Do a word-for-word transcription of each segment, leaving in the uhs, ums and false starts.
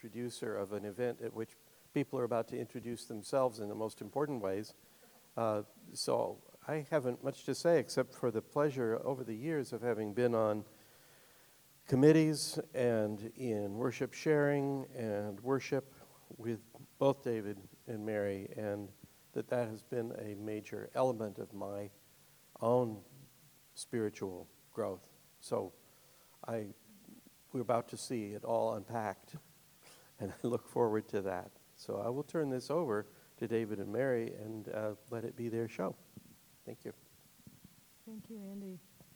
introducer of an event at which people are about to introduce themselves in the most important ways. Uh, so I haven't much to say except for the pleasure over the years of having been on committees and in worship sharing and worship with both David and Mary, and that that has been a major element of my own spiritual growth. So I, we're about to see it all unpacked, and I look forward to that. So I will turn this over to David and Mary and uh, let it be their show. Thank you. Thank you, Andy.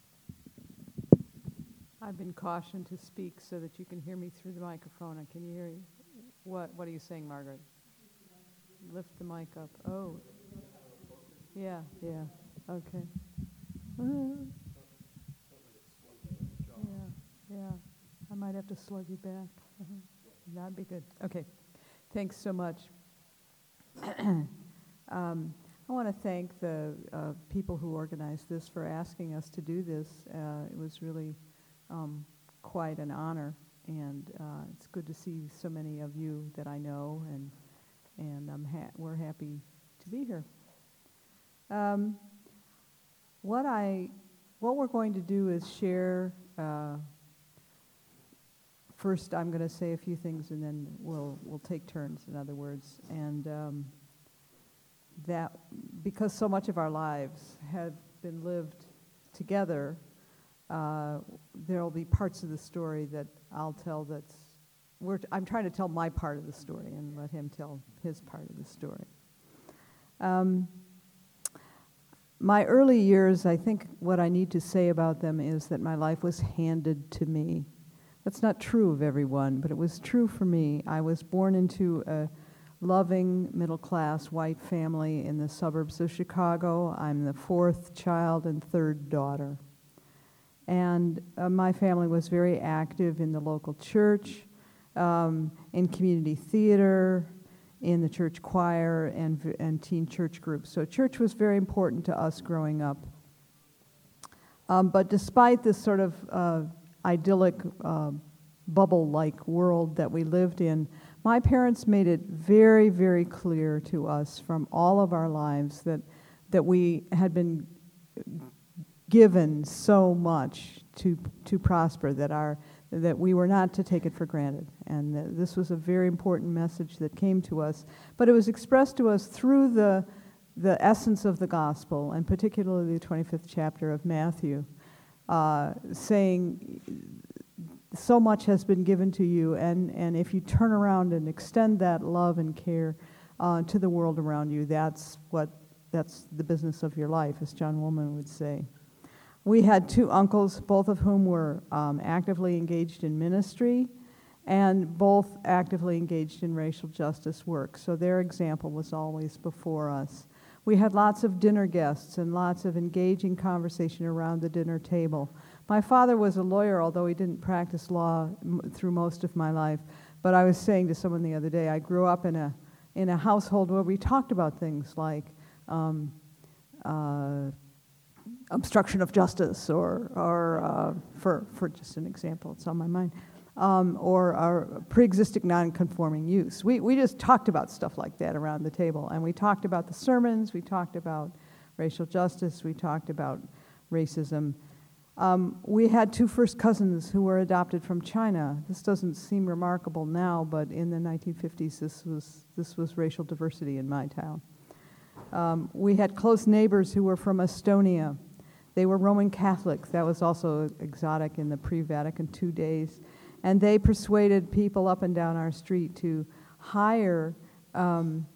I've been cautioned to speak so that you can hear me through the microphone. Can you hear me? What What are you saying, Margaret? Lift the mic up. Oh. Yeah, yeah. Okay. Uh, yeah, yeah. I might have to slug you back. Uh-huh. That'd be good. Okay. Thanks so much. um, I want to thank the uh, people who organized this for asking us to do this. Uh, it was really um, quite an honor, and uh, it's good to see so many of you that I know, and and I'm ha- we're happy to be here. Um, what I what we're going to do is share. Uh, first, I'm going to say a few things, and then we'll we'll take turns. In other words, and. Um, that because so much of our lives have been lived together, uh, there will be parts of the story that I'll tell that's, we're t- I'm trying to tell my part of the story and let him tell his part of the story. Um, my early years, I think what I need to say about them is that my life was handed to me. That's not true of everyone, but it was true for me. I was born into a loving, middle-class, white family in the suburbs of Chicago. I'm the fourth child and third daughter. And uh, my family was very active in the local church, um, in community theater, in the church choir, and, and teen church groups. So church was very important to us growing up. Um, but despite this sort of uh, idyllic, uh, bubble-like world that we lived in, my parents made it very, very clear to us from all of our lives that that we had been given so much to to prosper, that our that we were not to take it for granted, and that this was a very important message that came to us. But it was expressed to us through the the essence of the gospel, and particularly the twenty-fifth chapter of Matthew, uh, saying, so much has been given to you, and, and if you turn around and extend that love and care uh, to the world around you, that's what that's the business of your life, as John Woolman would say. We had two uncles, both of whom were um, actively engaged in ministry, and both actively engaged in racial justice work. So their example was always before us. We had lots of dinner guests and lots of engaging conversation around the dinner table. My father was a lawyer, although he didn't practice law m- through most of my life. But I was saying to someone the other day, I grew up in a in a household where we talked about things like um, uh, obstruction of justice, or or uh, for for just an example, it's on my mind, um, or our pre-existing non-conforming use. We we just talked about stuff like that around the table, and we talked about the sermons, we talked about racial justice, we talked about racism. Um, we had two first cousins who were adopted from China. This doesn't seem remarkable now, but in the nineteen fifties, this was this was racial diversity in my town. Um, we had close neighbors who were from Estonia. They were Roman Catholics. That was also exotic in the pre-Vatican two days. And they persuaded people up and down our street to hire um,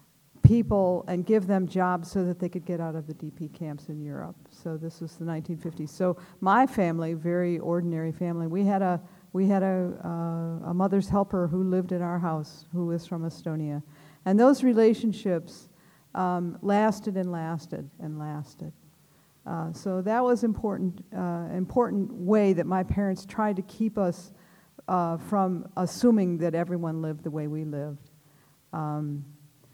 people and give them jobs so that they could get out of the D P camps in Europe. So this was the nineteen fifties. So my family, very ordinary family, we had a we had a, uh, a mother's helper who lived in our house who was from Estonia. And those relationships um, lasted and lasted and lasted. Uh, so that was important, uh, important way that my parents tried to keep us uh, from assuming that everyone lived the way we lived. Um,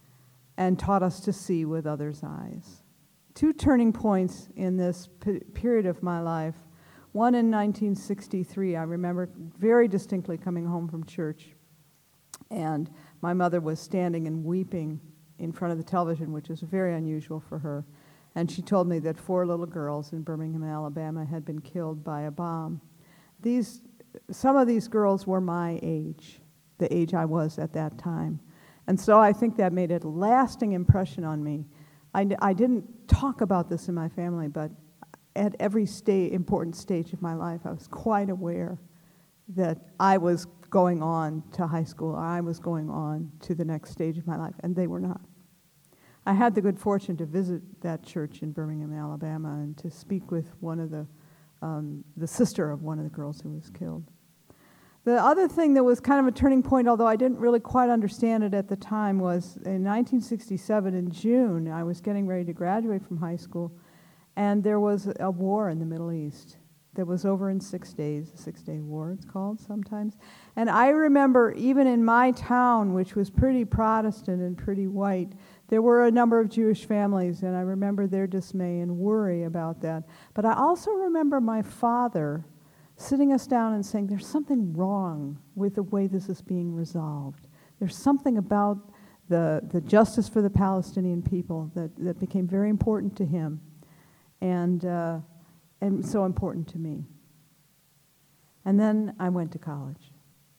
and taught us to see with others' eyes. Two turning points in this p- period of my life. One in nineteen sixty-three, I remember very distinctly coming home from church And my mother was standing and weeping in front of the television, which was very unusual for her. And she told me that four little girls in Birmingham, Alabama had been killed by a bomb. These, some of these girls were my age, the age I was at that time. And so I think that made a lasting impression on me. I, I didn't talk about this in my family, but at every sta- important stage of my life, I was quite aware that I was going on to high school, I was going on to the next stage of my life, and they were not. I had the good fortune to visit that church in Birmingham, Alabama, and to speak with one of the, um, the sister of one of the girls who was killed. The other thing that was kind of a turning point, although I didn't really quite understand it at the time, was in nineteen sixty-seven, in June, I was getting ready to graduate from high school, and there was a war in the Middle East that was over in six days, the Six-Day War it's called sometimes. And I remember even in my town, which was pretty Protestant and pretty white, there were a number of Jewish families, and I remember their dismay and worry about that. But I also remember my father sitting us down and saying, there's something wrong with the way this is being resolved. There's something about the, the justice for the Palestinian people that, that became very important to him. And uh, and so important to me. And then I went to college.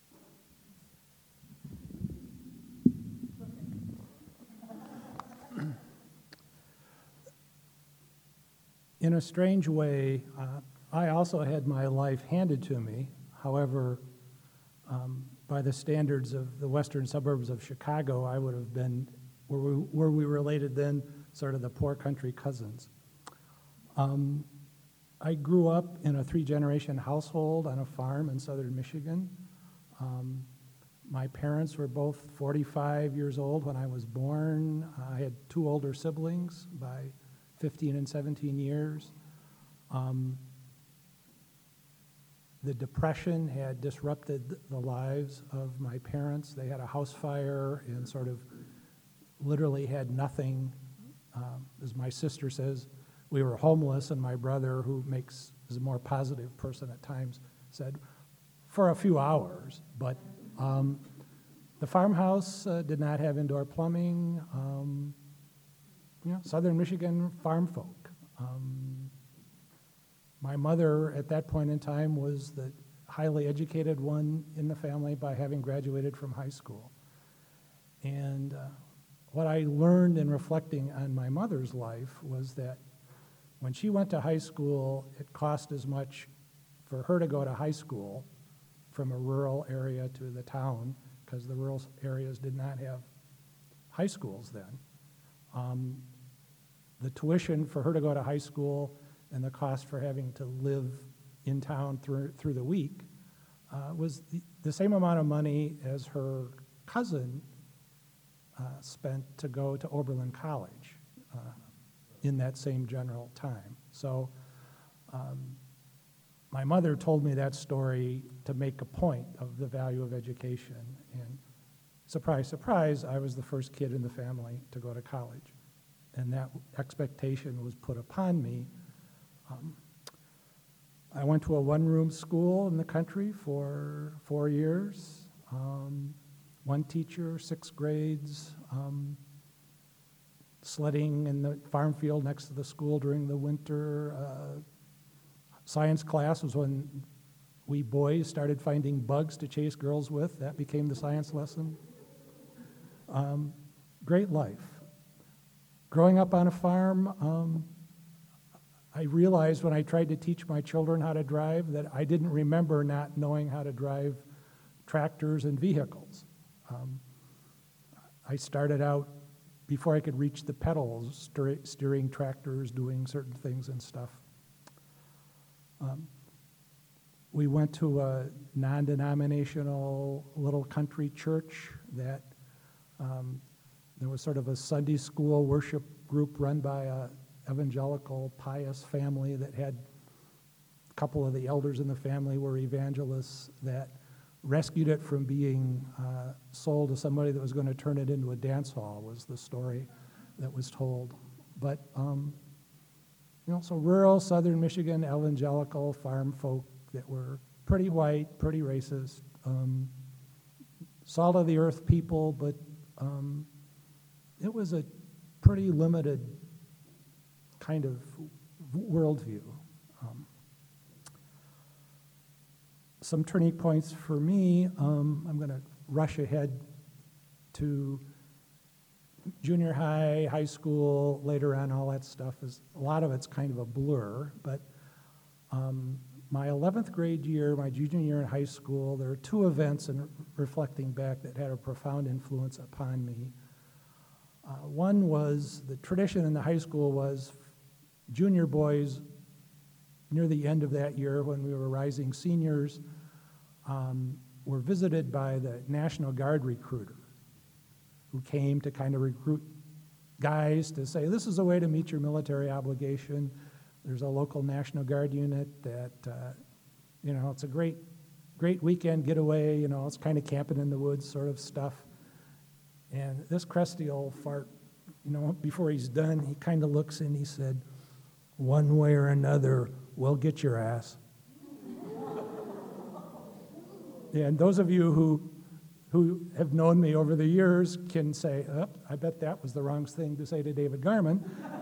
In a strange way, uh, I also had my life handed to me. However, um, by the standards of the western suburbs of Chicago, I would have been, were we, were we related then, sort of the poor country cousins. Um, I grew up in a three-generation household on a farm in southern Michigan. Um, my parents were both forty-five years old when I was born. I had two older siblings by fifteen and seventeen years. Um, the Depression had disrupted the lives of my parents. They had a house fire and sort of literally had nothing. Um, as my sister says, we were homeless, and my brother, who makes is a more positive person at times, said, for a few hours. But um, the farmhouse uh, did not have indoor plumbing. Um, you know, southern Michigan farm folk. Um, my mother, at that point in time, was the highly educated one in the family by having graduated from high school. And uh, what I learned in reflecting on my mother's life was that when she went to high school, it cost as much for her to go to high school from a rural area to the town, because the rural areas did not have high schools then. Um, the tuition for her to go to high school and the cost for having to live in town through, through the week uh, was the, the same amount of money as her cousin uh, spent to go to Oberlin College. Uh, in that same general time. So um, my mother told me that story to make a point of the value of education. And surprise, surprise, I was the first kid in the family to go to college. And that expectation was put upon me. Um, I went to a one-room school in the country for four years. Um, one teacher, six grades, um, sledding in the farm field next to the school during the winter. Uh, science class was when we boys started finding bugs to chase girls with. That became the science lesson. Um, great life. Growing up on a farm, um, I realized when I tried to teach my children how to drive that I didn't remember not knowing how to drive tractors and vehicles. Um, I started out before I could reach the pedals, steer, steering tractors, doing certain things and stuff. Um, we went to a non-denominational little country church that um, there was sort of a Sunday school worship group run by a evangelical pious family that had a couple of the elders in the family were evangelists that rescued it from being uh, sold to somebody that was going to turn it into a dance hall, was the story that was told. But, um, you know, so rural southern Michigan evangelical farm folk that were pretty white, pretty racist, um, salt of the earth people, but um, it was a pretty limited kind of worldview. Um, some turning points for me, um, I'm going to rush ahead to junior high, high school, later on, all that stuff is, a lot of it's kind of a blur, but um, my eleventh grade year, my junior year in high school, there are two events, and reflecting back, that had a profound influence upon me. Uh, one was, the tradition in the high school was junior boys, near the end of that year when we were rising seniors, um, were visited by the National Guard recruiter, who came to kind of recruit guys to say, this is a way to meet your military obligation. There's a local National Guard unit that, uh, you know, it's a great, great weekend getaway, you know, it's kind of camping in the woods sort of stuff. And this crusty old fart, you know, before he's done, he kind of looks and he said, one way or another, we'll get your ass. And those of you who who have known me over the years can say, oh, I bet that was the wrong thing to say to David Garman.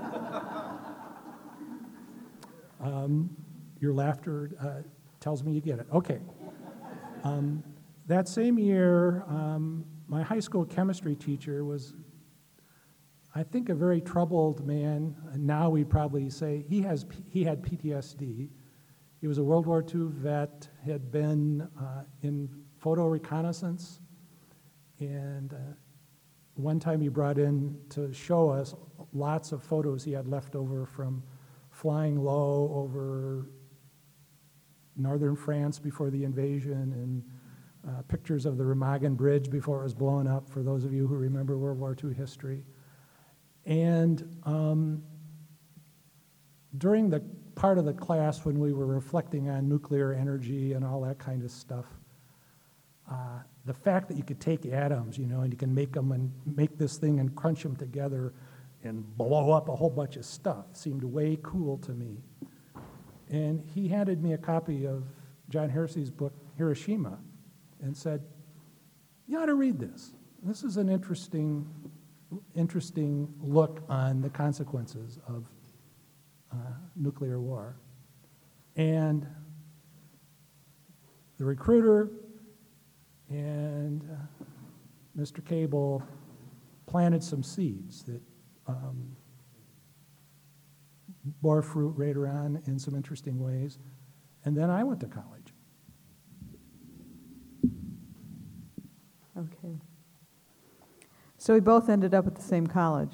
um, your laughter uh, tells me you get it. Okay. Um, that same year, um, my high school chemistry teacher was, I think, a very troubled man. Now we'd probably say he has he had P T S D. He was a World War Two vet, had been uh, in photo reconnaissance, and uh, one time he brought in to show us lots of photos he had left over from flying low over northern France before the invasion, and uh, pictures of the Remagen Bridge before it was blown up, for those of you who remember World War Two history. And um, during the part of the class when we were reflecting on nuclear energy and all that kind of stuff, uh, the fact that you could take atoms, you know, and you can make them and make this thing and crunch them together and blow up a whole bunch of stuff seemed way cool to me. And he handed me a copy of John Hersey's book, Hiroshima, and said, you ought to read this. This is an interesting, interesting look on the consequences of uh, nuclear war. And the recruiter and uh, Mister Cable planted some seeds that um, bore fruit later on in some interesting ways. And then I went to college. Okay. So we both ended up at the same college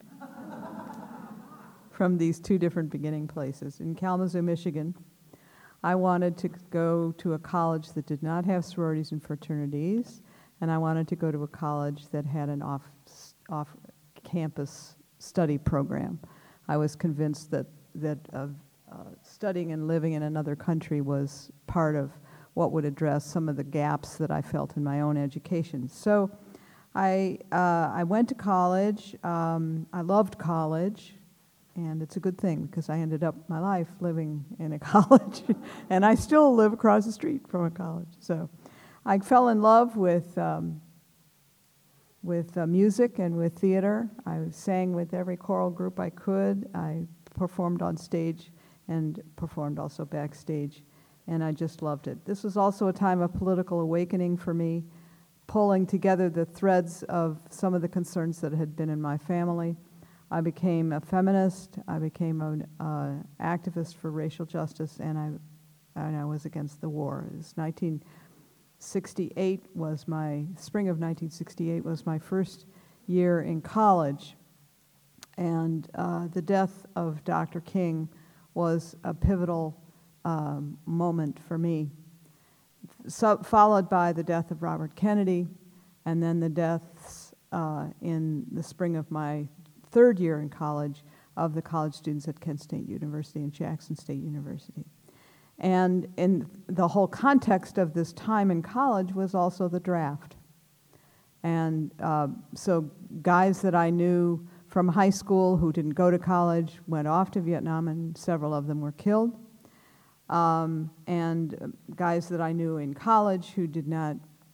from these two different beginning places. In Kalamazoo, Michigan, I wanted to go to a college that did not have sororities and fraternities, and I wanted to go to a college that had an off, off-campus study program. I was convinced that, that uh, uh, studying and living in another country was part of what would address some of the gaps that I felt in my own education. So I, uh, I went to college. Um, I loved college. And it's a good thing because I ended up my life living in a college, and I still live across the street from a college. So I fell in love with um, with uh, music and with theater. I sang with every choral group I could. I performed on stage and performed also backstage, and I just loved it. This was also a time of political awakening for me, pulling together the threads of some of the concerns that had been in my family. I became a feminist. I became an uh, activist for racial justice, and I, and I was against the war. It was nineteen sixty-eight was my spring of nineteen sixty-eight was my first year in college, and uh, the death of Doctor King was a pivotal um, moment for me. So, followed by the death of Robert Kennedy, and then the deaths uh, in the spring of my third year in college of the college students at Kent State University and Jackson State University. And in the whole context of this time in college was also the draft. And uh, so guys that I knew from high school who didn't go to college went off to Vietnam, and several of them were killed. Um, and guys that I knew in college who did not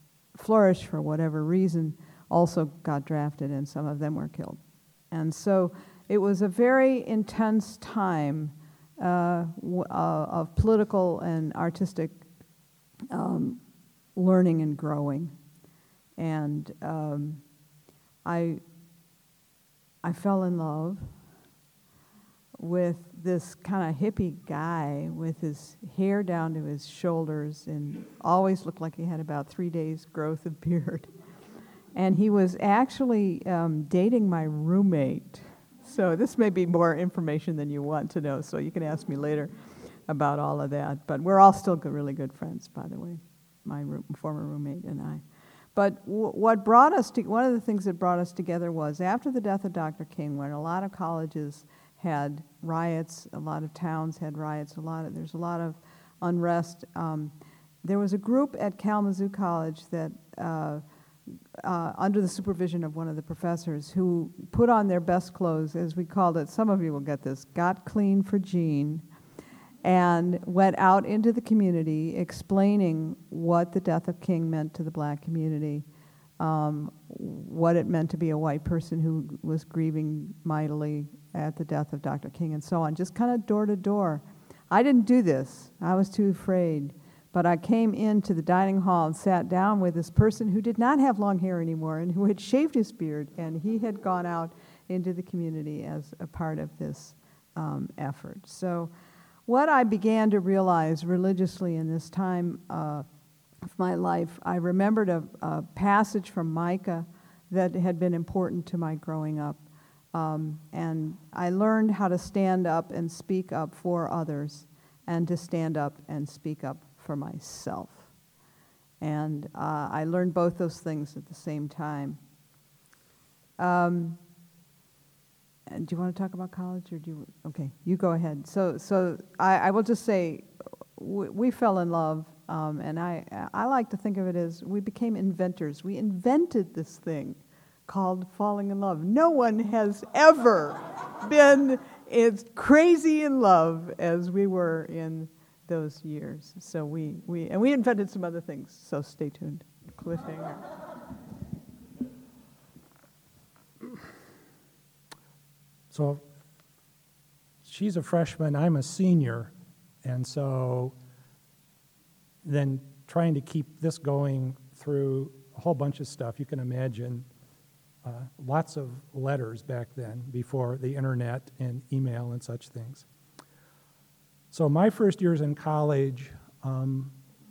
flourish for whatever reason, also got drafted, and some of them were killed. And so it was a very intense time uh, w- uh, of political and artistic um, learning and growing. And um, I, I fell in love with this kind of hippie guy with his hair down to his shoulders and always looked like he had about three days growth of beard. And he was actually um, dating my roommate. So this may be more information than you want to know, so you can ask me later about all of that. But we're all still good, really good friends, by the way, my room, former roommate and I. But w- what brought us to, one of the things that brought us together was after the death of Doctor King, when a lot of colleges had riots, a lot of towns had riots, a lot of, there's a lot of unrest. Um, there was a group at Kalamazoo College that, uh, uh, under the supervision of one of the professors, who put on their best clothes, as we called it, some of you will get this, got clean for Jean, and went out into the community explaining what the death of King meant to the black community, um, what it meant to be a white person who was grieving mightily at the death of Doctor King, and so on, just kind of door to door. I didn't do this. I was too afraid. But I came into the dining hall and sat down with this person who did not have long hair anymore and who had shaved his beard, and he had gone out into the community as a part of this um, effort. So what I began to realize religiously in this time uh, of my life, I remembered a, a passage from Micah that had been important to my growing up. Um, and I learned how to stand up and speak up for others and to stand up and speak up for myself. And uh, I learned both those things at the same time. Um, and do you want to talk about college, or do you? Okay, you go ahead. So, so I, I will just say, we, we fell in love, um, and I, I like to think of it as we became inventors. We invented this thing called falling in love. No one has ever been as crazy in love as we were in those years. So we, we and we invented some other things, so stay tuned. Cliffhanger. So she's a freshman, I'm a senior, and so then trying to keep this going through a whole bunch of stuff. You can imagine uh, lots of letters back then before the internet and email and such things. So my first years in college, um,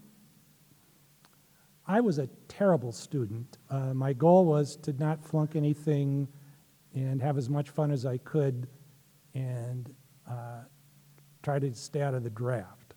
I was a terrible student. Uh, my goal was to not flunk anything and have as much fun as I could and uh, try to stay out of the draft.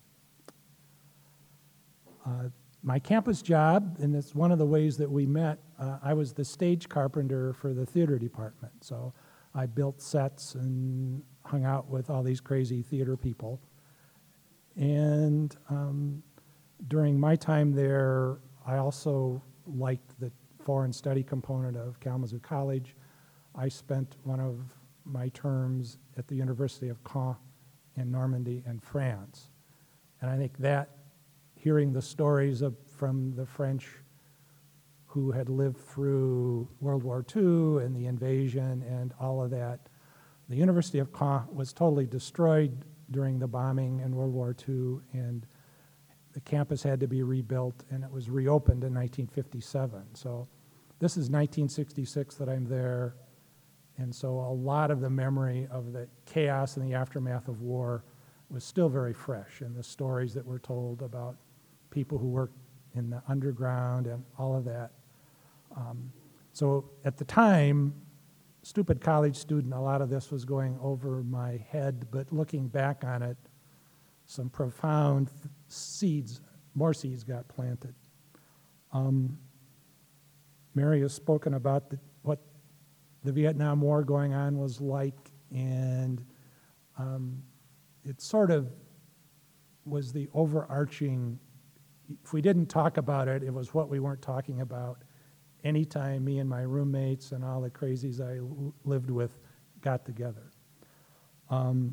Uh, my campus job, and it's one of the ways that we met, uh, I was the stage carpenter for the theater department. So I built sets and hung out with all these crazy theater people. And um, during my time there, I also liked the foreign study component of Kalamazoo College. I spent one of my terms at the University of Caen in Normandy and France. And I think that, hearing the stories of, from the French who had lived through World War Two and the invasion and all of that, the University of Caen was totally destroyed during the bombing in World War Two, and the campus had to be rebuilt, and it was reopened in nineteen fifty-seven. So this is nineteen sixty-six that I'm there, and so a lot of the memory of the chaos and the aftermath of war was still very fresh, and the stories that were told about people who worked in the underground and all of that. Um, so at the time, stupid college student, a lot of this was going over my head, but looking back on it, some profound th- seeds, more seeds got planted. Um, Mary has spoken about the, what the Vietnam War going on was like, and um, it sort of was the overarching, if we didn't talk about it, it was what we weren't talking about. Anytime me and my roommates and all the crazies I l- lived with got together. Um,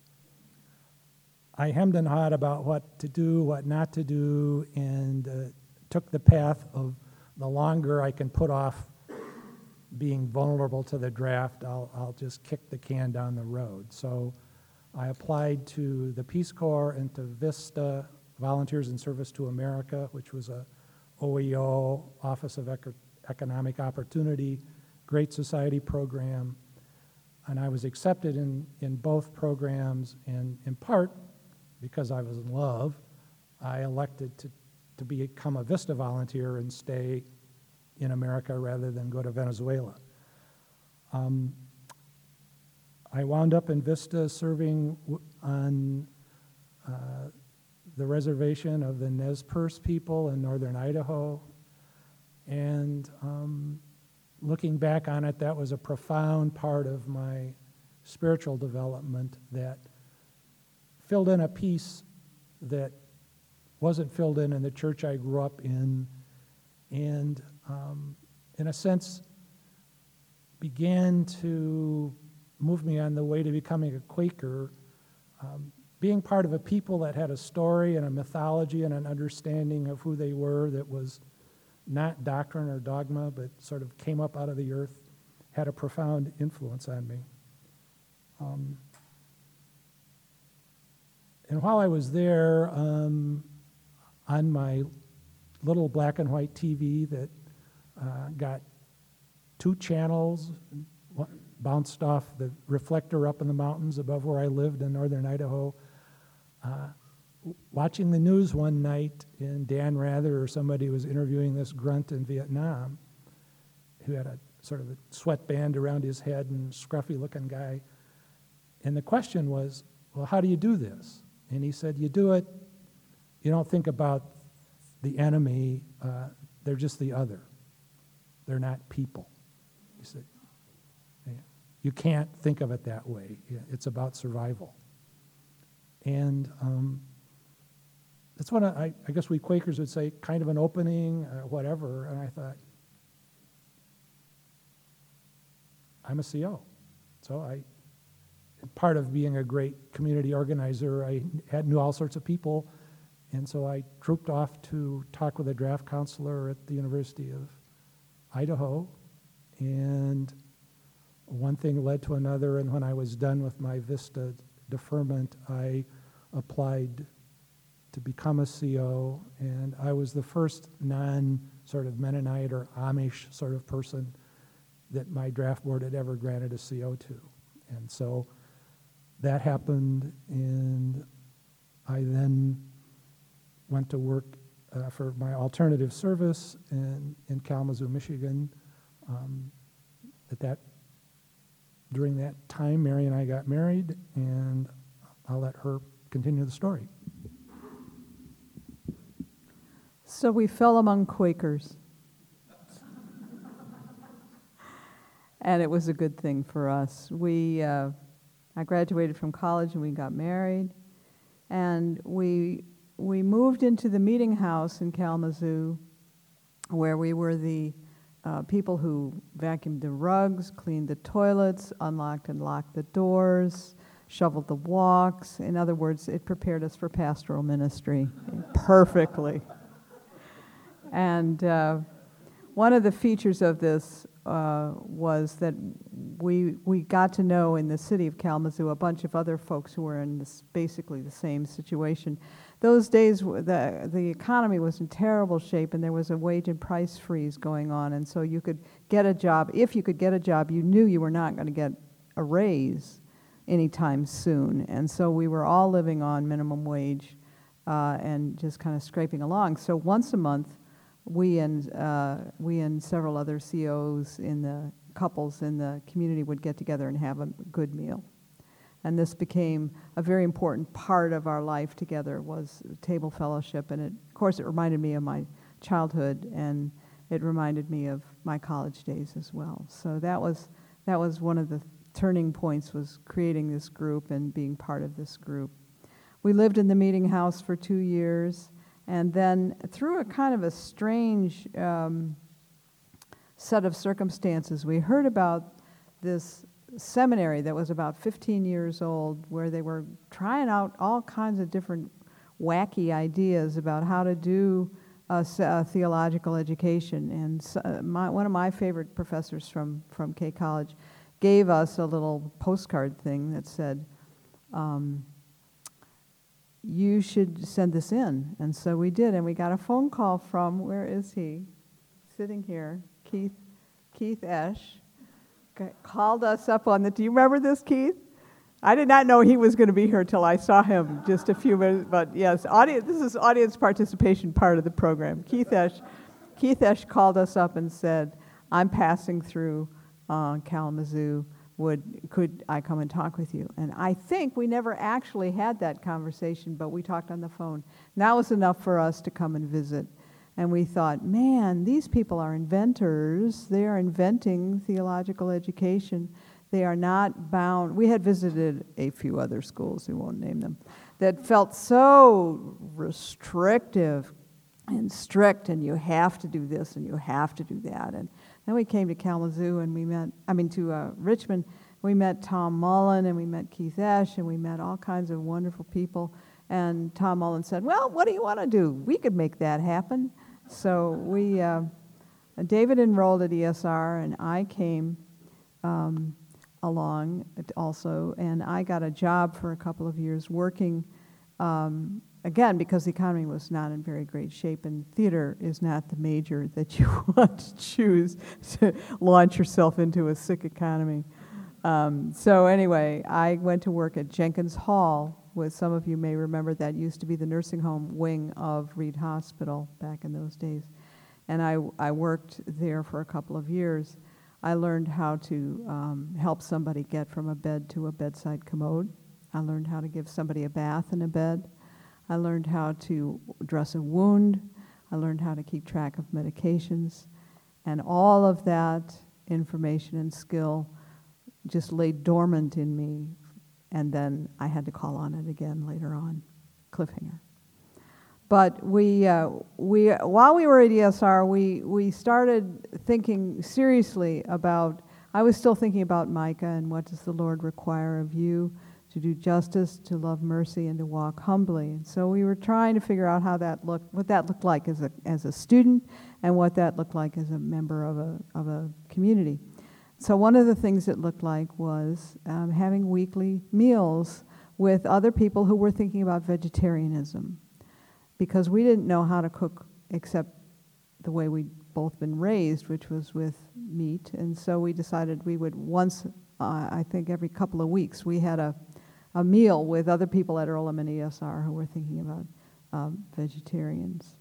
I hemmed and hawed about what to do, what not to do, and uh, took the path of the longer I can put off being vulnerable to the draft, I'll, I'll just kick the can down the road. So I applied to the Peace Corps and to VISTA, Volunteers in Service to America, which was a O E O, Office of Eco- Economic Opportunity, Great Society program. And I was accepted in, in both programs, and in part because I was in love, I elected to, to become a VISTA volunteer and stay in America rather than go to Venezuela. Um, I wound up in VISTA serving w- on uh, the reservation of the Nez Perce people in northern Idaho. And um, looking back on it, that was a profound part of my spiritual development that filled in a piece that wasn't filled in in the church I grew up in, and um, in a sense began to move me on the way to becoming a Quaker. Um, being part of a people that had a story and a mythology and an understanding of who they were that was not doctrine or dogma, but sort of came up out of the earth, had a profound influence on me. Um, and while I was there, um, on my little black and white T V that uh, got two channels, bounced off the reflector up in the mountains above where I lived in northern Idaho, uh, watching the news one night, and Dan Rather or somebody was interviewing this grunt in Vietnam who had a sort of a sweatband around his head and scruffy looking guy. And the question was, well, how do you do this? And he said, you do it, you don't think about the enemy, uh, they're just the other. They're not people. He said, you can't think of it that way. It's about survival. And um, that's what I, I guess we Quakers would say, kind of an opening, uh, whatever. And I thought, I'm a C O. So I, part of being a great community organizer, I had knew all sorts of people. And so I trooped off to talk with a draft counselor at the University of Idaho. And one thing led to another, and when I was done with my VISTA deferment, I applied to become a C O, and I was the first non-sort of Mennonite or Amish sort of person that my draft board had ever granted a C O to. And so that happened, and I then went to work uh, for my alternative service in, in Kalamazoo, Michigan. Um, at that During that time, Mary and I got married, and I'll let her continue the story. So we fell among Quakers. And it was a good thing for us. We, uh, I graduated from college and we got married. And we, we moved into the meeting house in Kalamazoo, where we were the Uh, people who vacuumed the rugs, cleaned the toilets, unlocked and locked the doors, shoveled the walks. In other words, it prepared us for pastoral ministry perfectly. And uh, one of the features of this uh, was that we we got to know in the city of Kalamazoo a bunch of other folks who were in this basically the same situation. Those days, the the economy was in terrible shape, and there was a wage and price freeze going on, and so you could get a job. If you could get a job, you knew you were not going to get a raise anytime soon, and so we were all living on minimum wage uh, and just kind of scraping along. So once a month, we and uh, we and several other C Os in the couples in the community would get together and have a good meal. And this became a very important part of our life together, was table fellowship. And it, of course, it reminded me of my childhood, and it reminded me of my college days as well. So that was that was one of the turning points, was creating this group and being part of this group. We lived in the meeting house for two years, and then through a kind of a strange um, set of circumstances, we heard about this seminary that was about fifteen years old, where they were trying out all kinds of different wacky ideas about how to do uh, s- uh, theological education. And s uh, my, one of my favorite professors from, from K College gave us a little postcard thing that said, um, you should send this in. And so we did, and we got a phone call from, where is he? Sitting here, Keith, Keith Esch, c- called us up on the, do you remember this, Keith? I did not know he was going to be here till I saw him just a few minutes, but yes, audience, this is audience participation part of the program. Keith Esch, Keith Esch called us up and said, I'm passing through uh, Kalamazoo. Would, could I come and talk with you? And I think we never actually had that conversation, but we talked on the phone. And that was enough for us to come and visit. And we thought, man, these people are inventors. They are inventing theological education. They are not bound. We had visited a few other schools, we won't name them, that felt so restrictive and strict, and you have to do this and you have to do that. And then we came to Kalamazoo and we met, I mean to uh, Richmond, we met Tom Mullen and we met Keith Esch and we met all kinds of wonderful people. And Tom Mullen said, well, what do you want to do? We could make that happen. So we, uh, David enrolled at E S R and I came um, along also, and I got a job for a couple of years working um, again, because the economy was not in very great shape, and theater is not the major that you want to choose to launch yourself into a sick economy. Um, so anyway, I went to work at Jenkins Hall, which some of you may remember that used to be the nursing home wing of Reed Hospital back in those days. And I, I worked there for a couple of years. I learned how to um, help somebody get from a bed to a bedside commode. I learned how to give somebody a bath in a bed. I learned how to dress a wound. I learned how to keep track of medications. And all of that information and skill just lay dormant in me. And then I had to call on it again later on. Cliffhanger. But we, uh, we, while we were at E S R, we, we started thinking seriously about, I was still thinking about Micah and what does the Lord require of you? To do justice, to love mercy, and to walk humbly. And so we were trying to figure out how that looked, what that looked like as a as a student, and what that looked like as a member of a of a community. So one of the things it looked like was um, having weekly meals with other people who were thinking about vegetarianism, because we didn't know how to cook except the way we'd both been raised, which was with meat. And so we decided we would once, uh, I think every couple of weeks, we had a a meal with other people at Earlham and E S R who were thinking about um, vegetarians.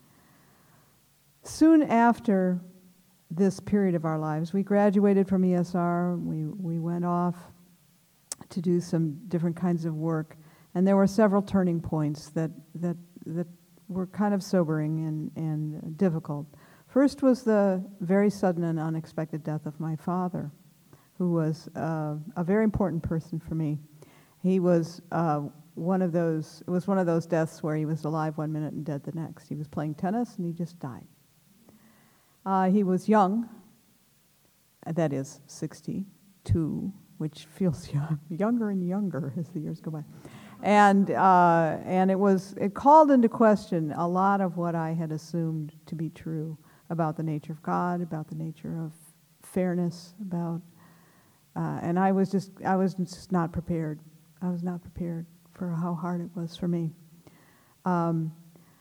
Soon after this period of our lives, we graduated from E S R, we, we went off to do some different kinds of work, and there were several turning points that, that, that were kind of sobering and, and difficult. First was the very sudden and unexpected death of my father, who was uh, a very important person for me. He was uh, one of those, it was one of those deaths where he was alive one minute and dead the next. He was playing tennis and he just died. Uh, he was young, that is sixty-two, which feels young, younger and younger as the years go by. And, uh, and it was, it called into question a lot of what I had assumed to be true about the nature of God, about the nature of fairness, about, uh, and I was just, I was just not prepared. I was not prepared for how hard it was for me. Um,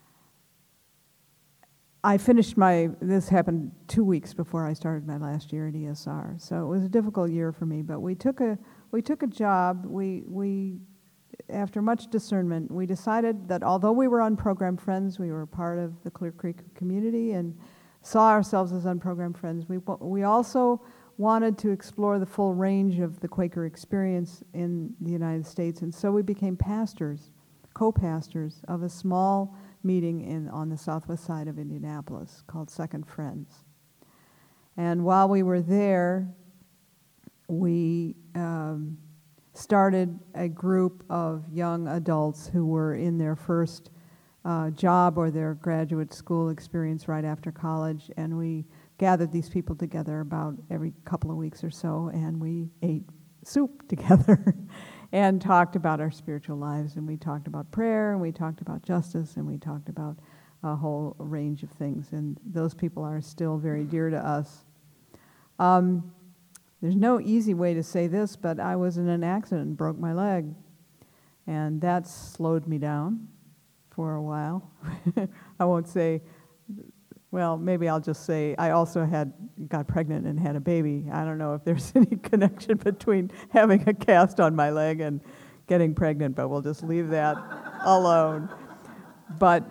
I finished my, this happened two weeks before I started my last year at E S R, so it was a difficult year for me, but we took a, we took a job, we, we, after much discernment, we decided that although we were unprogrammed friends, we were part of the Clear Creek community and saw ourselves as unprogrammed friends, we, we also wanted to explore the full range of the Quaker experience in the United States, and so we became pastors, co-pastors of a small meeting in on the southwest side of Indianapolis called Second Friends. And while we were there, we um, started a group of young adults who were in their first uh, job or their graduate school experience right after college, and we gathered these people together about every couple of weeks or so, and we ate soup together and talked about our spiritual lives, and we talked about prayer, and we talked about justice, and we talked about a whole range of things, and those people are still very dear to us. Um, there's no easy way to say this, but I was in an accident and broke my leg, and that slowed me down for a while. I won't say, well, maybe I'll just say I also had got pregnant and had a baby. I don't know if there's any connection between having a cast on my leg and getting pregnant, but we'll just leave that alone. But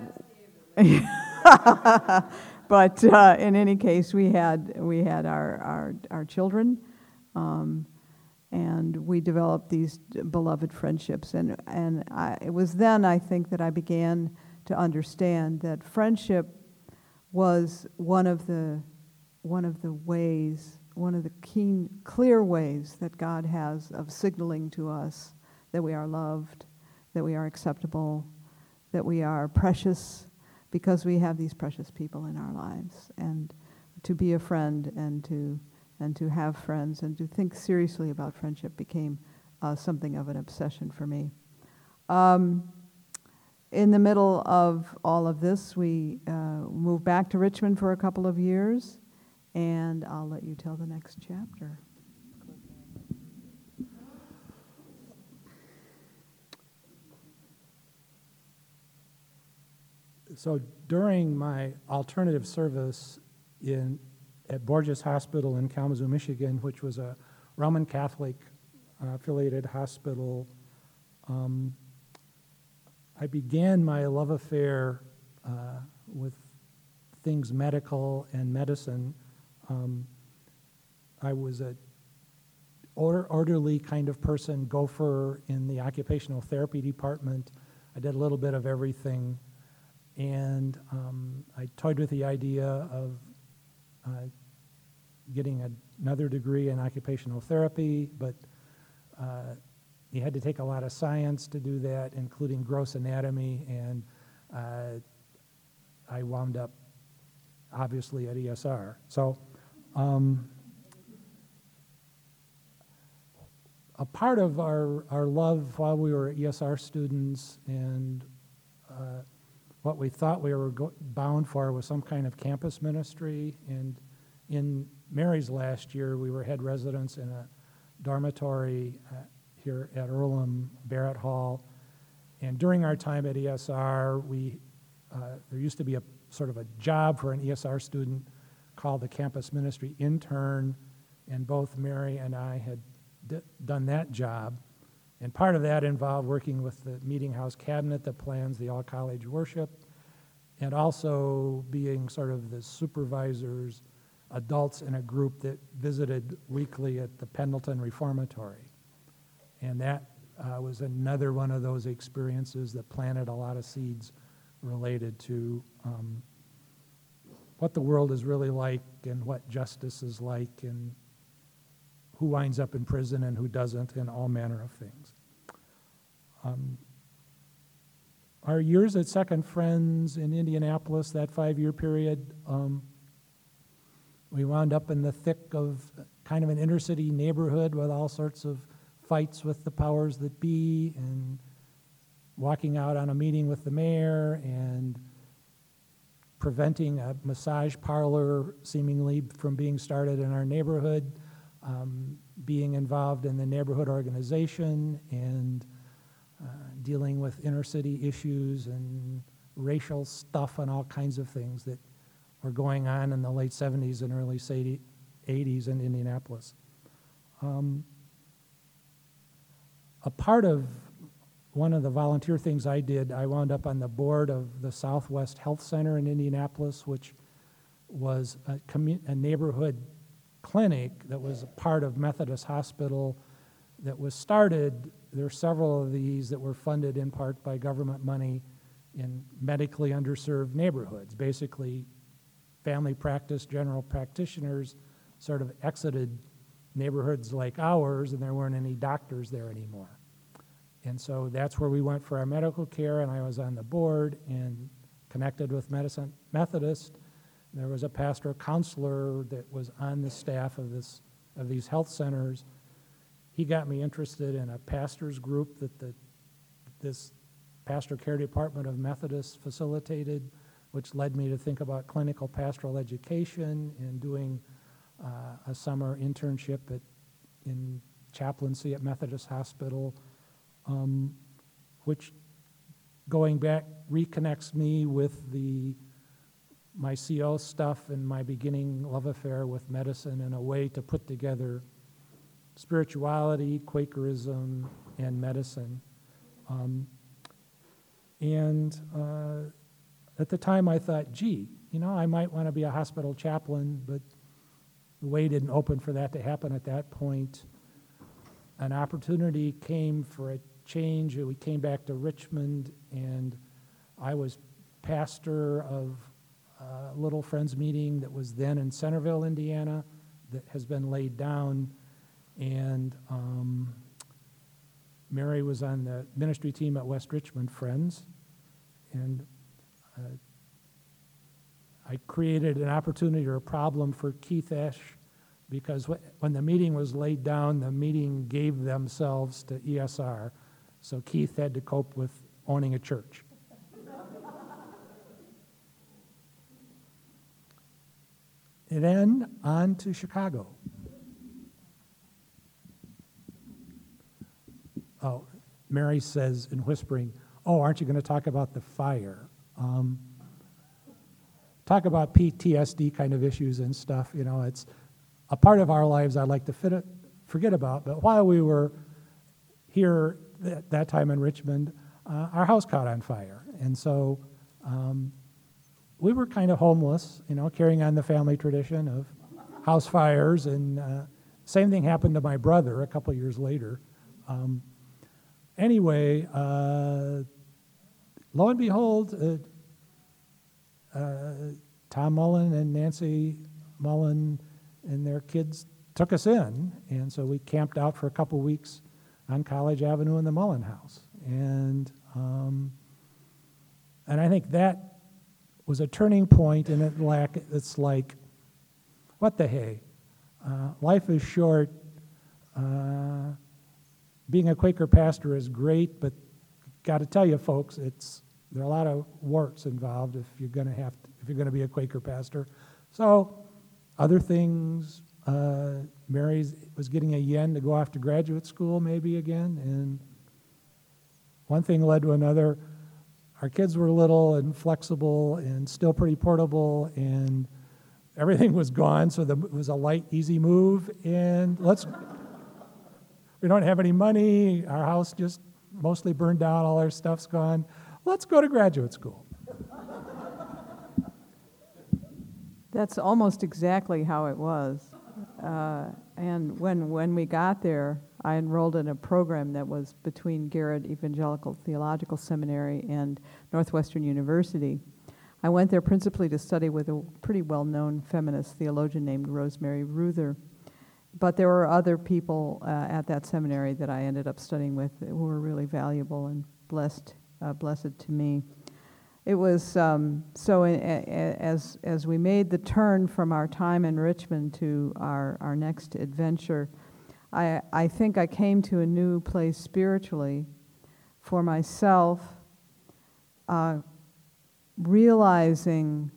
but uh, in any case, we had we had our our, our children, um, and we developed these beloved friendships. And and I, it was then, I think, that I began to understand that friendship was one of the one of the ways, one of the keen, clear ways that God has of signaling to us that we are loved, that we are acceptable, that we are precious, because we have these precious people in our lives. And to be a friend and to and to have friends and to think seriously about friendship became uh, something of an obsession for me. Um, in the middle of all of this, we uh, moved back to Richmond for a couple of years, and I'll let you tell the next chapter. So during my alternative service in at Borges Hospital in Kalamazoo, Michigan, which was a Roman Catholic uh, affiliated hospital, um, I began my love affair uh, with things medical and medicine. Um, I was a order, orderly kind of person, gopher in the occupational therapy department. I did a little bit of everything. And um, I toyed with the idea of uh, getting a, another degree in occupational therapy, but uh, you had to take a lot of science to do that, including gross anatomy, and uh, I wound up obviously at E S R. So um, a part of our, our love while we were E S R students and uh, what we thought we were go- bound for was some kind of campus ministry. And in Mary's last year, we were head residents in a dormitory uh, here at Earlham Barrett Hall. And during our time at E S R, we uh, there used to be a sort of a job for an E S R student called the campus ministry intern, and both Mary and I had d- done that job. And part of that involved working with the Meeting House cabinet that plans the all-college worship, and also being sort of the supervisors, adults in a group that visited weekly at the Pendleton Reformatory. And that uh, was another one of those experiences that planted a lot of seeds related to um, what the world is really like and what justice is like and who winds up in prison and who doesn't, and all manner of things. Um, our years at Second Friends in Indianapolis, that five-year period, um, we wound up in the thick of kind of an inner-city neighborhood with all sorts of fights with the powers that be, and walking out on a meeting with the mayor and preventing a massage parlor seemingly from being started in our neighborhood, um, being involved in the neighborhood organization and uh, dealing with inner city issues and racial stuff and all kinds of things that were going on in the late seventies and early eighties in Indianapolis. Um, a part of one of the volunteer things I did, I wound up on the board of the Southwest Health Center in Indianapolis, which was a, commu- a neighborhood clinic that was a part of Methodist Hospital that was started. There are several of these that were funded in part by government money in medically underserved neighborhoods. Basically, family practice, general practitioners sort of exited neighborhoods like ours, and there weren't any doctors there anymore. And so that's where we went for our medical care, and I was on the board and connected with Medicine Methodist. There was a pastoral counselor that was on the staff of this of these health centers. He got me interested in a pastor's group that the this pastoral care department of Methodist facilitated which led me to think about clinical pastoral education and doing uh, a summer internship at, in chaplaincy at Methodist Hospital, um, which, going back, reconnects me with the my C O stuff and my beginning love affair with medicine in a way to put together spirituality, Quakerism, and medicine. Um, and uh, at the time I thought, gee, you know, I might want to be a hospital chaplain, but the way didn't open for that to happen at that point. An opportunity came for a change. We came back to Richmond, and I was pastor of a Little Friends meeting that was then in Centerville, Indiana, that has been laid down. And um, Mary was on the ministry team at West Richmond Friends. And uh, I created an opportunity or a problem for Keith Esch, because wh- when the meeting was laid down, the meeting gave themselves to E S R. So Keith had to cope with owning a church. And then on to Chicago. Oh, Mary says in whispering, oh, aren't you going to talk about the fire? Um, talk about P T S D kind of issues and stuff. You know, it's a part of our lives I like to fit it, forget about. But while we were here at that time in Richmond, uh, our house caught on fire. And so um, we were kind of homeless, you know, carrying on the family tradition of house fires. And uh, same thing happened to my brother a couple years later. Um, anyway, uh, lo and behold, uh, uh, Tom Mullen and Nancy Mullen and their kids took us in. And so we camped out for a couple weeks on College Avenue in the Mullen house. And um, and I think that was a turning point, and it lack, it's like, what the hey? Uh, life is short. Uh, being a Quaker pastor is great, but got to tell you, folks, it's there are a lot of warts involved if you're going to have to, if you're going to be a Quaker pastor. So, other things. Uh, Mary was getting a yen to go off to graduate school, maybe again, and one thing led to another. Our kids were little and flexible and still pretty portable, and everything was gone, so the, it was a light, easy move, and let's, we don't have any money, our house just mostly burned down, all our stuff's gone, let's go to graduate school. That's almost exactly how it was. Uh, and when when we got there, I enrolled in a program that was between Garrett Evangelical Theological Seminary and Northwestern University. I went there principally to study with a pretty well-known feminist theologian named Rosemary Ruther. But there were other people uh, at that seminary that I ended up studying with who were really valuable and blessed, uh, blessed to me. It was, um, so in, a, a, as as we made the turn from our time in Richmond to our, our next adventure, I, I think I came to a new place spiritually for myself, uh, realizing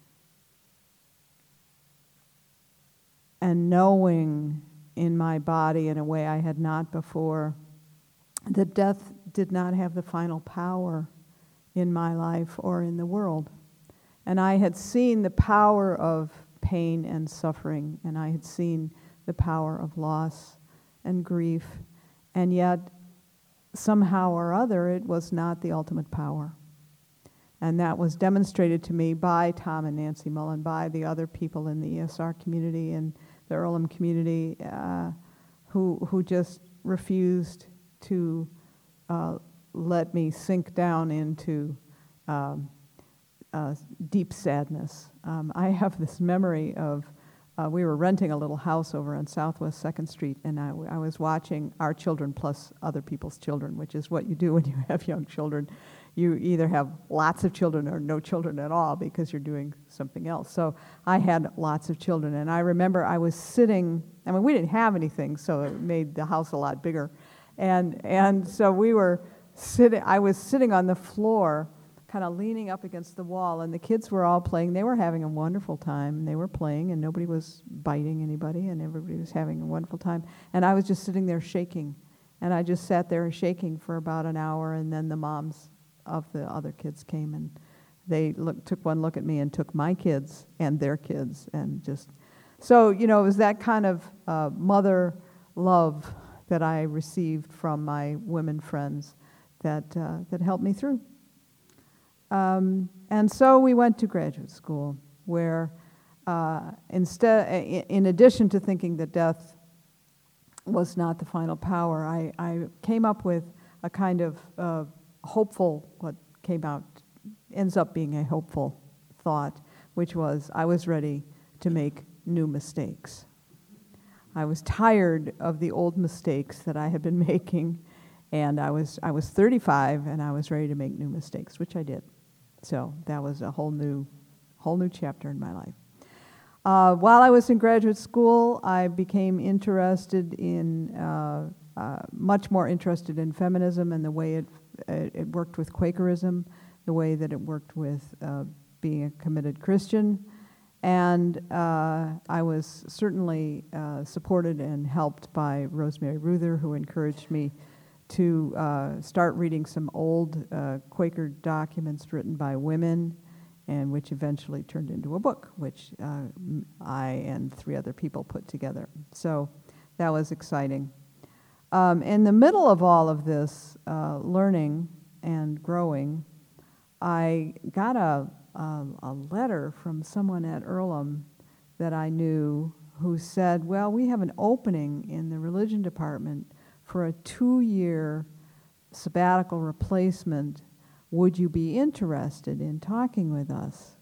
and knowing in my body in a way I had not before that death did not have the final power in my life or in the world. And I had seen the power of pain and suffering, and I had seen the power of loss and grief, and yet somehow or other it was not the ultimate power. And that was demonstrated to me by Tom and Nancy Mullen, by the other people in the E S R community and the Earlham community uh, who who just refused to uh, let me sink down into um, uh, deep sadness. Um, I have this memory of, uh, we were renting a little house over on Southwest second Street, and I, I was watching our children plus other people's children, which is what you do when you have young children. You either have lots of children or no children at all because you're doing something else. So I had lots of children, and I remember I was sitting, I mean, we didn't have anything, so it made the house a lot bigger. And and so we were sitting, I was sitting on the floor, kind of leaning up against the wall, and the kids were all playing. They were having a wonderful time. They were playing, and nobody was biting anybody, and everybody was having a wonderful time. And I was just sitting there shaking, and I just sat there shaking for about an hour, and then the moms of the other kids came, and they look, took one look at me and took my kids and their kids, and just, so, you know, it was that kind of uh, mother love that I received from my women friends that, uh, that helped me through. Um, and so we went to graduate school, where uh, instead, in addition to thinking that death was not the final power, I, I came up with a kind of uh, hopeful, what came out, ends up being a hopeful thought, which was I was ready to make new mistakes. I was tired of the old mistakes that I had been making, and I was I was thirty-five, and I was ready to make new mistakes, which I did. So that was a whole new, whole new chapter in my life. Uh, while I was in graduate school, I became interested in, uh, uh, much more interested in feminism and the way it, it, it worked with Quakerism, the way that it worked with uh, being a committed Christian. And uh, I was certainly uh, supported and helped by Rosemary Ruther, who encouraged me to uh, start reading some old uh, Quaker documents written by women, and which eventually turned into a book, which uh, I and three other people put together. So that was exciting. Um, in the middle of all of this uh, learning and growing, I got a, a, a letter from someone at Earlham that I knew who said, well, we have an opening in the religion department for a two-year sabbatical replacement. Would you be interested in talking with us?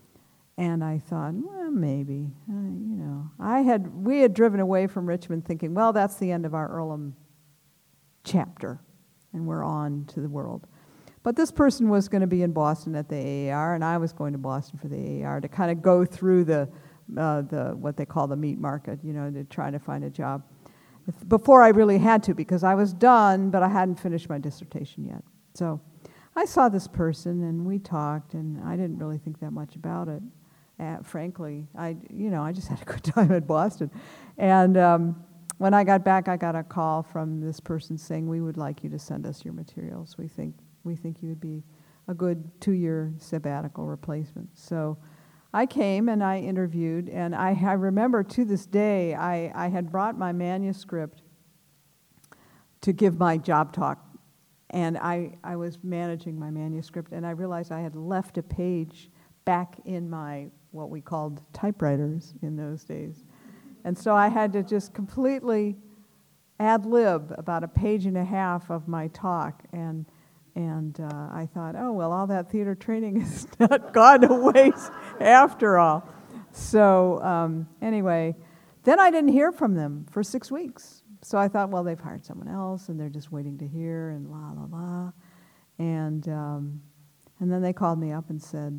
And I thought, well, maybe. Uh, you know, I had we had driven away from Richmond thinking, well, that's the end of our Earlham chapter, and we're on to the world. But this person was going to be in Boston at the A A R, and I was going to Boston for the A A R to kind of go through the uh, the what they call the meat market, you know, to try to find a job. Before I really had to, because I was done, but I hadn't finished my dissertation yet. So I saw this person, and we talked, and I didn't really think that much about it. Uh, frankly, I, you know, I just had a good time at Boston. And um, when I got back, I got a call from this person saying, we would like you to send us your materials. We think we think you would be a good two-year sabbatical replacement. So I came and I interviewed, and I, I remember to this day, I, I had brought my manuscript to give my job talk, and I, I was managing my manuscript, and I realized I had left a page back in my, what we called typewriters in those days. And so I had to just completely ad lib about a page and a half of my talk, and And uh, I thought, oh, well, all that theater training has not gone to waste after all. So um, anyway, then I didn't hear from them for six weeks. So I thought, well, they've hired someone else, and they're just waiting to hear, and la, la, la. And, um, and then they called me up and said,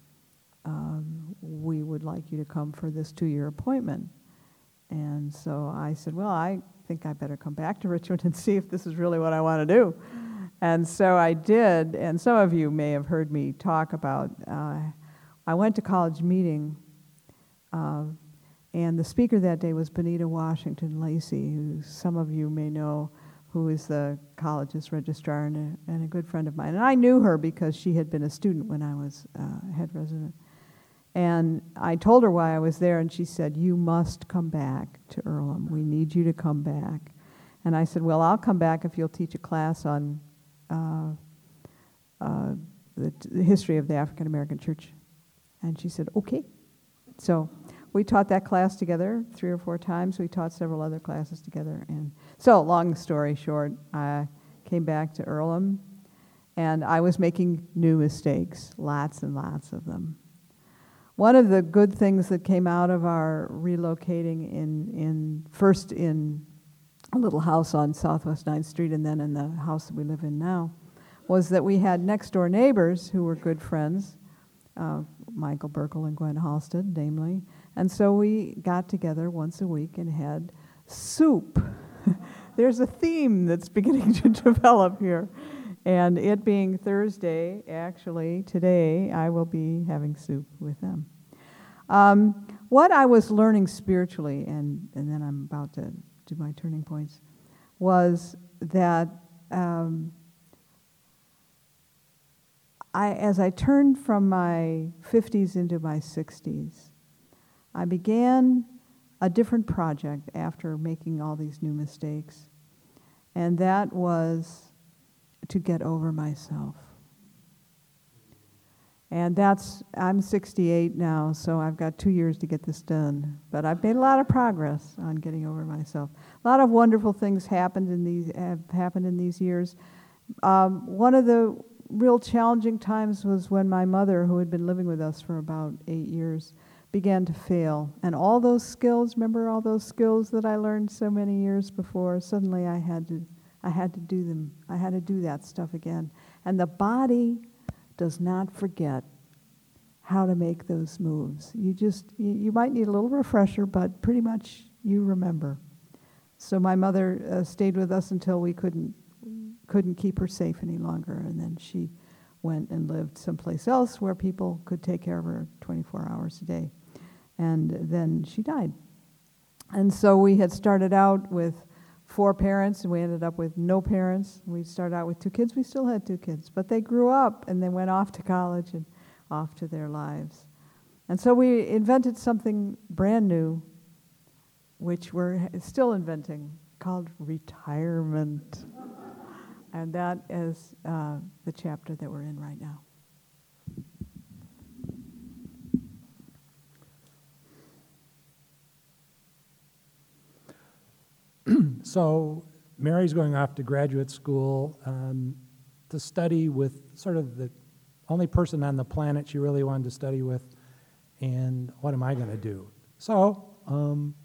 um, we would like you to come for this two-year appointment. And so I said, well, I think I better come back to Richmond and see if this is really what I want to do. And so I did, and some of you may have heard me talk about, uh, I went to college meeting, uh, and the speaker that day was Benita Washington Lacey, who some of you may know, who is the college's registrar and a, and a good friend of mine. And I knew her because she had been a student when I was uh, head resident. And I told her why I was there, and she said, you must come back to Earlham. We need you to come back. And I said, well, I'll come back if you'll teach a class on Uh, uh, the, t- the history of the African American church. And she said, okay. So we taught that class together three or four times. We taught several other classes together. And so, long story short, I came back to Earlham, and I was making new mistakes, lots and lots of them. One of the good things that came out of our relocating in, in first in a little house on Southwest ninth Street, and then in the house that we live in now, was that we had next-door neighbors who were good friends, uh, Michael Burkle and Gwen Halstead, namely. And so we got together once a week and had soup. There's a theme that's beginning to develop here. And it being Thursday, actually, today, I will be having soup with them. Um, what I was learning spiritually, and, and then I'm about to do my turning points, was that um, I, as I turned from my fifties into my sixties, I began a different project after making all these new mistakes, and that was to get over myself. And that's, I'm sixty-eight now, so I've got two years to get this done. But I've made a lot of progress on getting over myself. A lot of wonderful things happened in these, have happened in these years. Um, one of the real challenging times was when my mother, who had been living with us for about eight years, began to fail. And all those skills, remember all those skills that I learned so many years before, suddenly I had to, I had to do them. I had to do that stuff again. And the body does not forget how to make those moves. You just, you, you might need a little refresher, but pretty much you remember. So my mother uh, stayed with us until we couldn't, couldn't keep her safe any longer, and then she went and lived someplace else where people could take care of her twenty-four hours a day. And then she died. And so we had started out with four parents, and we ended up with no parents. We started out with two kids. We still had two kids, but they grew up and they went off to college and off to their lives. And so we invented something brand new, which we're still inventing, called retirement. And that is uh, the chapter that we're in right now. So Mary's going off to graduate school um, to study with sort of the only person on the planet she really wanted to study with, and what am I going to do? So, um,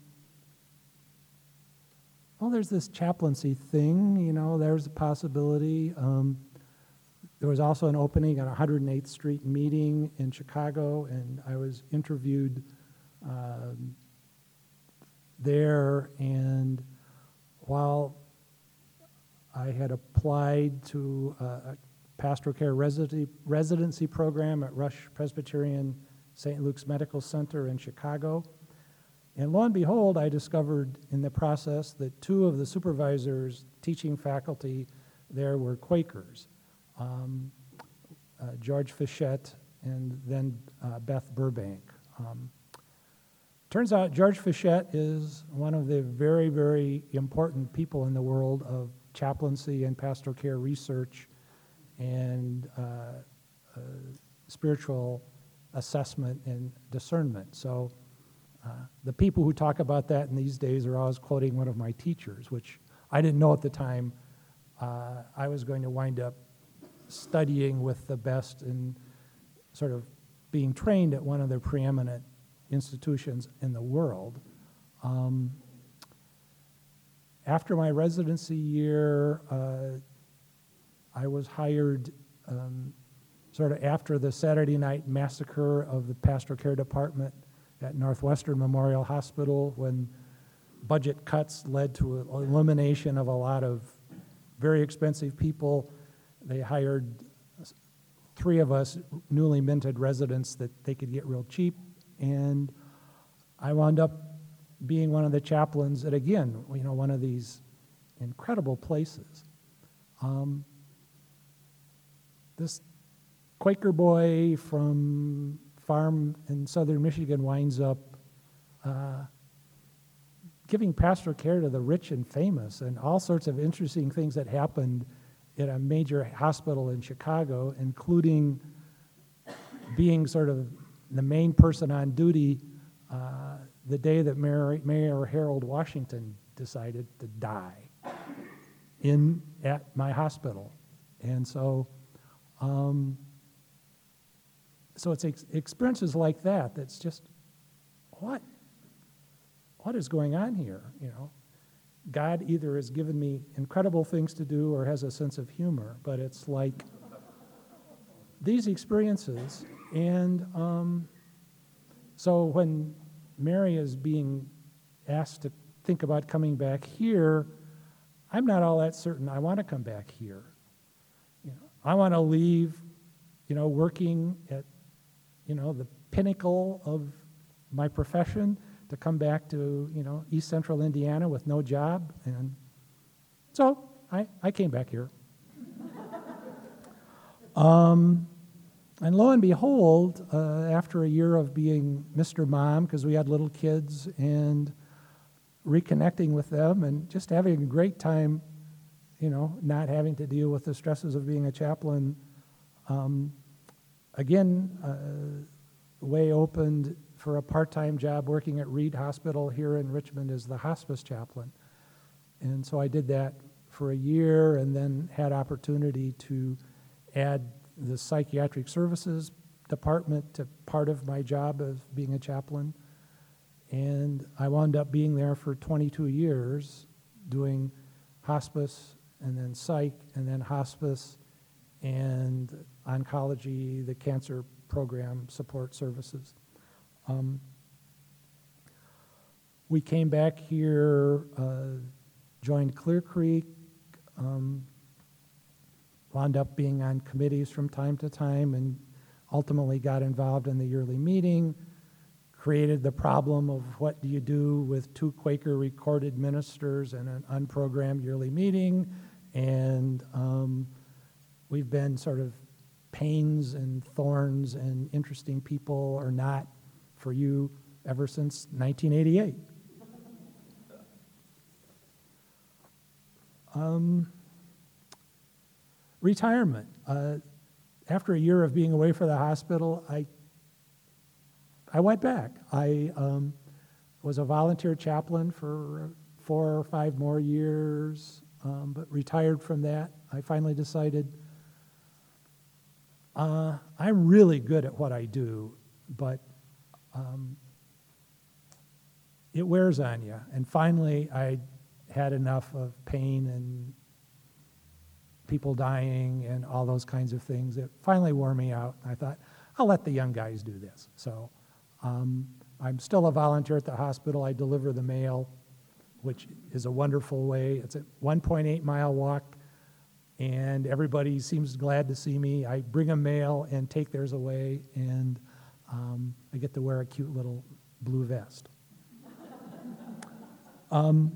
well, there's this chaplaincy thing, you know, there's a possibility. Um, there was also an opening at one hundred eighth Street meeting in Chicago, and I was interviewed um, there, and while I had applied to uh, a pastoral care residency, residency program at Rush Presbyterian Saint Luke's Medical Center in Chicago, and lo and behold, I discovered in the process that two of the supervisors, teaching faculty there, were Quakers, um, uh, George Fischette and then uh, Beth Burbank. Um, Turns out George Fischette is one of the very, very important people in the world of chaplaincy and pastoral care research and uh, uh, spiritual assessment and discernment. So uh, the people who talk about that in these days are always quoting one of my teachers, which I didn't know at the time. Uh, I was going to wind up studying with the best and sort of being trained at one of the preeminent institutions in the world. Um, after my residency year, uh, I was hired um, sort of after the Saturday night massacre of the pastoral care department at Northwestern Memorial Hospital, when budget cuts led to an elimination of a lot of very expensive people. They hired three of us newly minted residents that they could get real cheap, and I wound up being one of the chaplains at, again, you know, one of these incredible places. Um, this Quaker boy from farm in southern Michigan winds up uh, giving pastoral care to the rich and famous, and all sorts of interesting things that happened at a major hospital in Chicago, including being sort of the main person on duty uh, the day that Mayor, Mayor Harold Washington decided to die in at my hospital. And so um, so it's ex- experiences like that that's just, what? What is going on here, you know? God either has given me incredible things to do or has a sense of humor, but it's like these experiences. And um, so when Mary is being asked to think about coming back here, I'm not all that certain I want to come back here. You know, I want to leave, you know, working at, you know, the pinnacle of my profession to come back to, you know, East Central Indiana with no job. And so I, I came back here. um, and lo and behold, uh, after a year of being Mister Mom, because we had little kids, and reconnecting with them and just having a great time, you know, not having to deal with the stresses of being a chaplain, um, again, uh, the way opened for a part-time job working at Reed Hospital here in Richmond as the hospice chaplain. And so I did that for a year and then had opportunity to add the psychiatric services department to part of my job of being a chaplain. And I wound up being there for twenty-two years doing hospice and then psych and then hospice and oncology, the cancer program support services. Um, we came back here, uh, joined Clear Creek, um, wound up being on committees from time to time, and ultimately got involved in the yearly meeting, created the problem of what do you do with two Quaker recorded ministers and an unprogrammed yearly meeting, and um, we've been sort of pains and thorns and interesting people or not for you ever since nineteen eighty-eight. Um, retirement. Uh, after a year of being away from the hospital, I I went back. I um, was a volunteer chaplain for four or five more years, um, but retired from that. I finally decided uh, I'm really good at what I do, but um, it wears on you. And finally, I had enough of pain and people dying and all those kinds of things. It finally wore me out. I thought, I'll let the young guys do this. So um, I'm still a volunteer at the hospital. I deliver the mail, which is a wonderful way. It's a one point eight mile walk, and everybody seems glad to see me. I bring them mail and take theirs away, and um, I get to wear a cute little blue vest. um,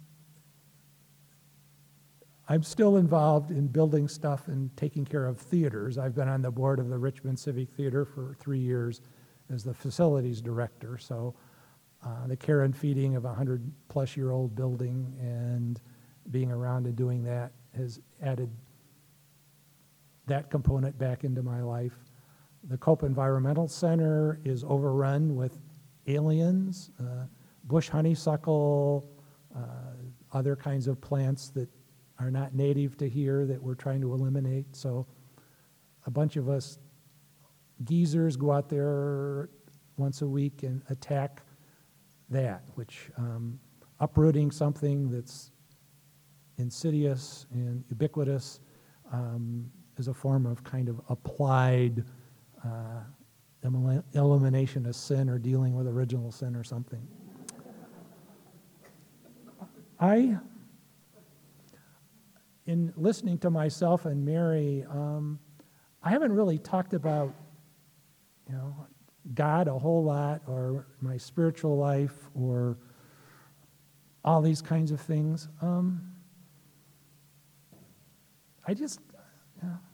I'm still involved in building stuff and taking care of theaters. I've been on the board of the Richmond Civic Theater for three years as the facilities director. So uh, the care and feeding of a hundred plus year old building and being around and doing that has added that component back into my life. The Cope Environmental Center is overrun with aliens, uh, bush honeysuckle, uh, other kinds of plants that are not native to here that we're trying to eliminate. So a bunch of us geezers go out there once a week and attack that, which um, uprooting something that's insidious and ubiquitous um, is a form of kind of applied uh, elim- elimination of sin or dealing with original sin or something. I In listening to myself and Mary, um, I haven't really talked about, you know, God a whole lot, or my spiritual life, or all these kinds of things. Um, I just, you know,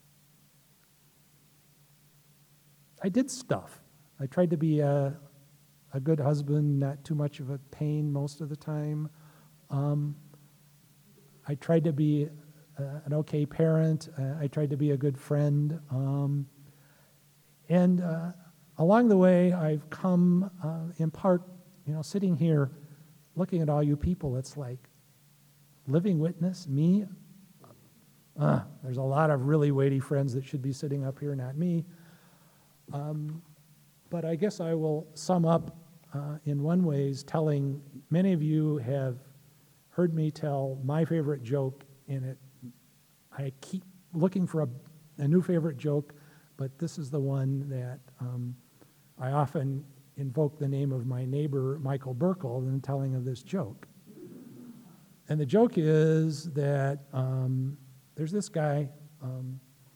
I did stuff. I tried to be a, a good husband, not too much of a pain most of the time. Um, I tried to be uh, an okay parent. Uh, I tried to be a good friend. Um, and uh, along the way, I've come, uh, in part, you know, sitting here looking at all you people, it's like, living witness, me? Uh, there's a lot of really weighty friends that should be sitting up here, not me. Um, but I guess I will sum up uh, in one ways, telling many of you have heard me tell my favorite joke in it. I keep looking for a, a new favorite joke, but this is the one that um, I often invoke the name of my neighbor, Michael Burkle, in telling of this joke. And the joke is that um, there's this guy, um,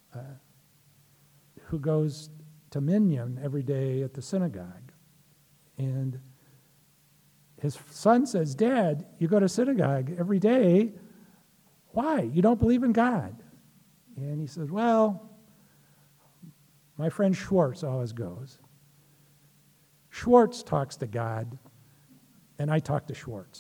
uh, who goes to Minyan every day at the synagogue. And his son says, Dad, you go to synagogue every day. Why? You don't believe in God. And he says, well, my friend Schwartz always goes. Schwartz talks to God, and I talk to Schwartz.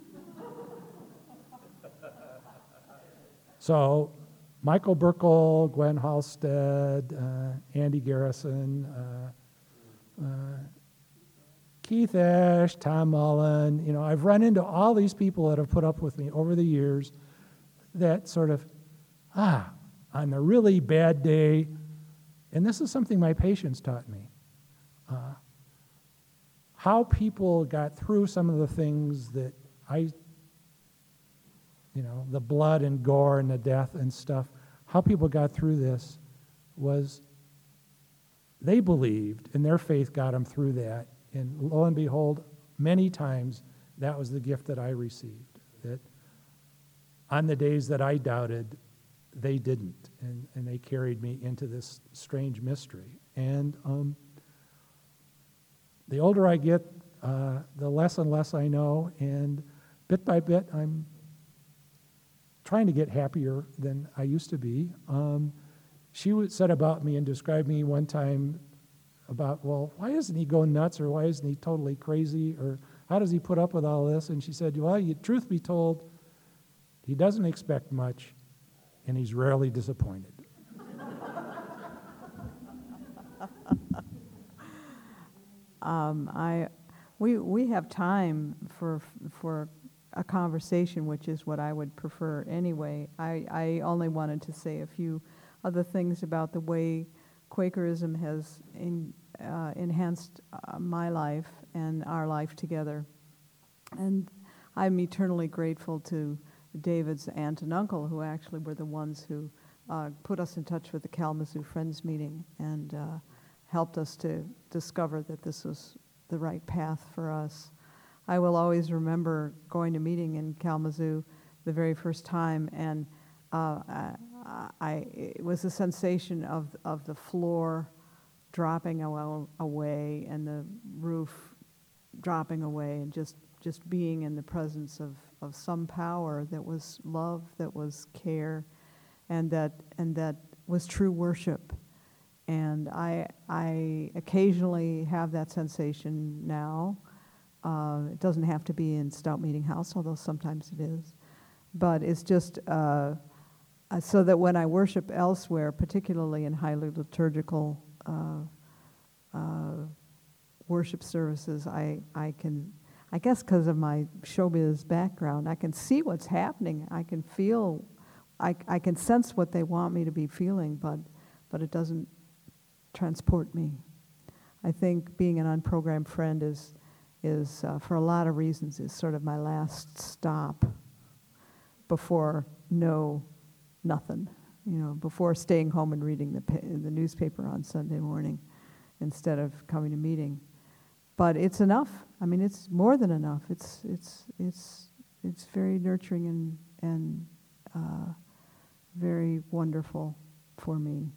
So Michael Burkle, Gwen Halstead, uh, Andy Garrison, uh, uh, Keith Ash, Tom Mullen, you know, I've run into all these people that have put up with me over the years that sort of, ah, on the really bad day, and this is something my patients taught me, uh, how people got through some of the things that I, you know, the blood and gore and the death and stuff, how people got through this was they believed, and their faith got them through that. And lo and behold, many times that was the gift that I received, that on the days that I doubted, they didn't, and, and they carried me into this strange mystery. And um, the older I get, uh, the less and less I know, and bit by bit, I'm trying to get happier than I used to be. Um, she would, said about me and described me one time about, well, why isn't he going nuts, or why isn't he totally crazy, or how does he put up with all this? And she said, well, you, truth be told, he doesn't expect much, and he's rarely disappointed. um, I, we we have time for for a conversation, which is what I would prefer anyway. I, I only wanted to say a few other things about the way Quakerism has in, uh, enhanced uh, my life and our life together. And I'm eternally grateful to David's aunt and uncle, who actually were the ones who uh, put us in touch with the Kalamazoo Friends meeting and uh, helped us to discover that this was the right path for us. I will always remember going to meeting in Kalamazoo the very first time, and uh, I, I, it was a sensation of, of the floor dropping away and the roof dropping away, and just, just being in the presence of, of some power that was love, that was care, and that, and that was true worship. And I, I occasionally have that sensation now. Uh, it doesn't have to be in Stout Meeting House, although sometimes it is. But it's just uh, uh, so that when I worship elsewhere, particularly in highly liturgical uh, uh, worship services, I, I can, I guess because of my showbiz background, I can see what's happening. I can feel, I, I can sense what they want me to be feeling, but, but it doesn't transport me. I think being an unprogrammed friend is is, uh, for a lot of reasons, is sort of my last stop before no nothing, you know, before staying home and reading the pa- the newspaper on Sunday morning instead of coming to meeting. But it's enough. I mean, it's more than enough. It's it's it's it's very nurturing and and uh, very wonderful for me.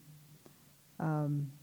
Um,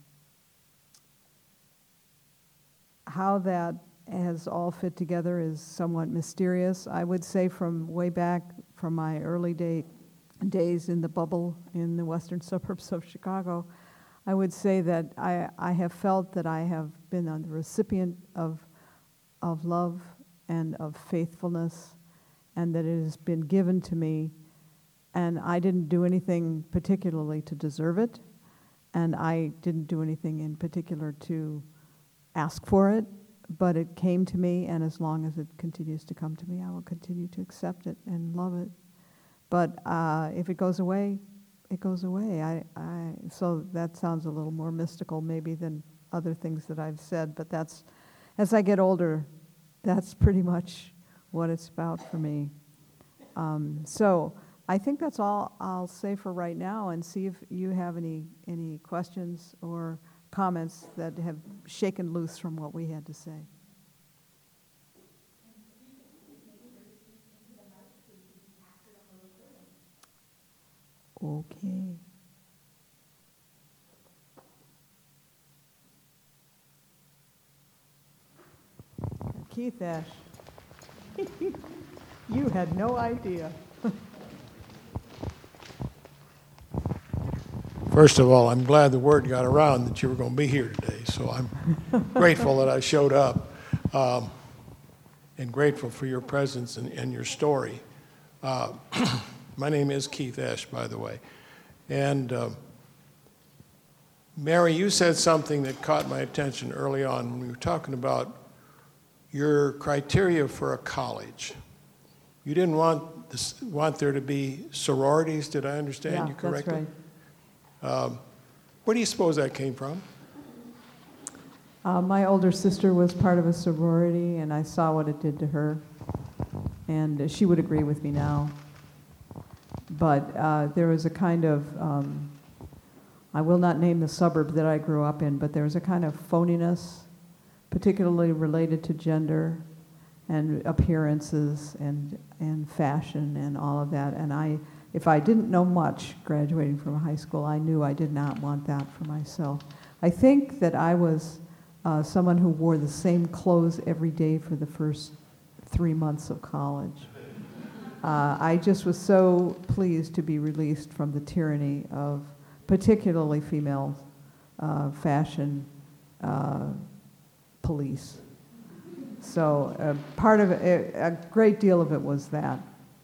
how that has all fit together is somewhat mysterious. I would say from way back, from my early day, days in the bubble in the western suburbs of Chicago, I would say that I, I have felt that I have been the recipient of, of love and of faithfulness, and that it has been given to me, and I didn't do anything particularly to deserve it, and I didn't do anything in particular to ask for it. But it came to me, and as long as it continues to come to me, I will continue to accept it and love it. But uh, if it goes away, it goes away. I, I, so that sounds a little more mystical maybe than other things that I've said, but that's, as I get older, that's pretty much what it's about for me. Um, so I think that's all I'll say for right now, and see if you have any, any questions or comments that have shaken loose from what we had to say. Okay. Keith Ash, you had no idea. First of all, I'm glad the word got around that you were going to be here today, so I'm grateful that I showed up, um, and grateful for your presence and, and your story. Uh, my name is Keith Ash, by the way. And uh, Mary, you said something that caught my attention early on when we were talking about your criteria for a college. You didn't want this, want there to be sororities, did I understand Yeah, you correctly? that's right. Um, where do you suppose that came from? Uh, my older sister was part of a sorority, and I saw what it did to her. And uh, she would agree with me now. But uh, there was a kind of, um, I will not name the suburb that I grew up in, but there was a kind of phoniness, particularly related to gender and appearances and, and fashion and all of that. And I, if I didn't know much graduating from high school, I knew I did not want that for myself. I think that I was uh, someone who wore the same clothes every day for the first three months of college. Uh, I just was so pleased to be released from the tyranny of particularly female uh, fashion uh, police. So uh, part of it, a great deal of it was that.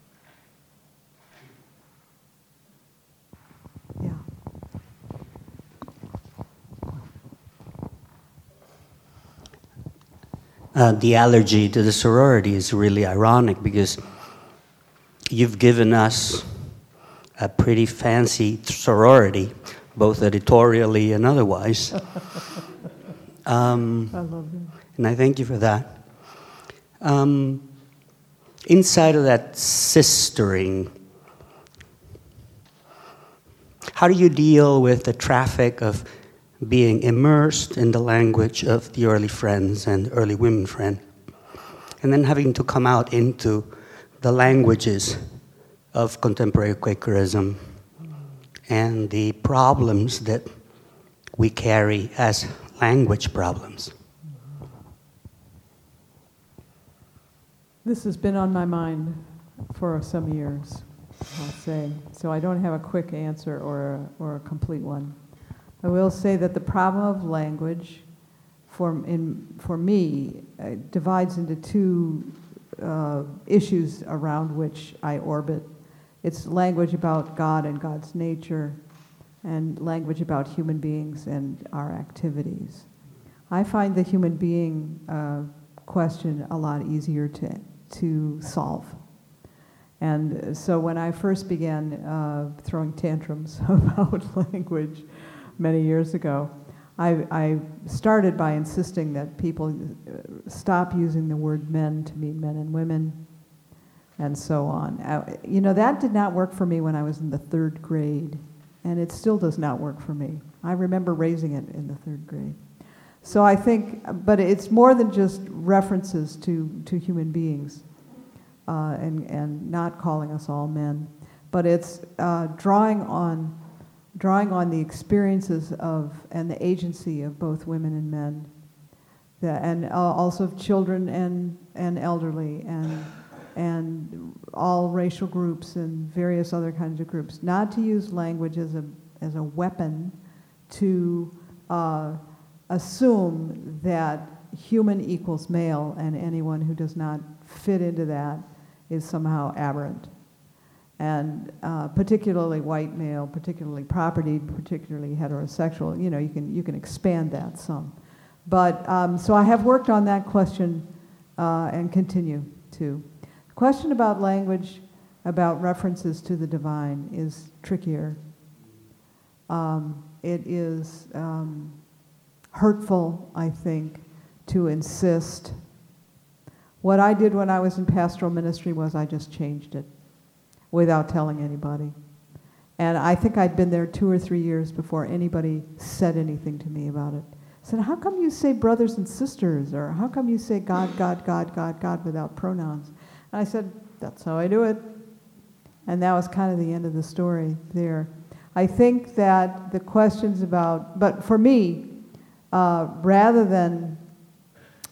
Yeah. Uh, the allergy to the sorority is really ironic because you've given us a pretty fancy sorority, both editorially and otherwise. Um, I love that. and I thank you for that. Um, inside of that sistering, how do you deal with the traffic of being immersed in the language of the early Friends and early women Friend, and then having to come out into the languages of contemporary Quakerism and the problems that we carry as language problems? This has been on my mind for some years, I'll say. So I don't have a quick answer or a, or a complete one. I will say that the problem of language, for, in, for me, uh, divides into two uh, issues around which I orbit. It's language about God and God's nature, and language about human beings and our activities. I find the human being uh, question a lot easier to, to solve. And so when I first began uh, throwing tantrums about language many years ago, I, I started by insisting that people stop using the word men to mean men and women, and so on. Uh, you know, that did not work for me when I was in the third grade, and it still does not work for me. I remember raising it in the third grade. So I think, but it's more than just references to, to human beings uh, and, and not calling us all men, but it's uh, drawing on drawing on the experiences of and the agency of both women and men, the, and uh, also of children and, and elderly and and all racial groups and various other kinds of groups. Not to use language as a as a weapon to uh, assume that human equals male and anyone who does not fit into that is somehow aberrant. And uh, particularly white male, particularly propertied, particularly heterosexual, you know, you can, you can expand that some. But, um, so I have worked on that question uh, and continue to. The question about language, about references to the divine is trickier. Um, it is um, hurtful, I think, to insist. What I did when I was in pastoral ministry was I just changed it without telling anybody. And I think I'd been there two or three years before anybody said anything to me about it. I said, how come you say brothers and sisters? Or how come you say God, God, God, God, God without pronouns? And I said, that's how I do it. And that was kind of the end of the story there. I think that the questions about, but for me, uh, rather than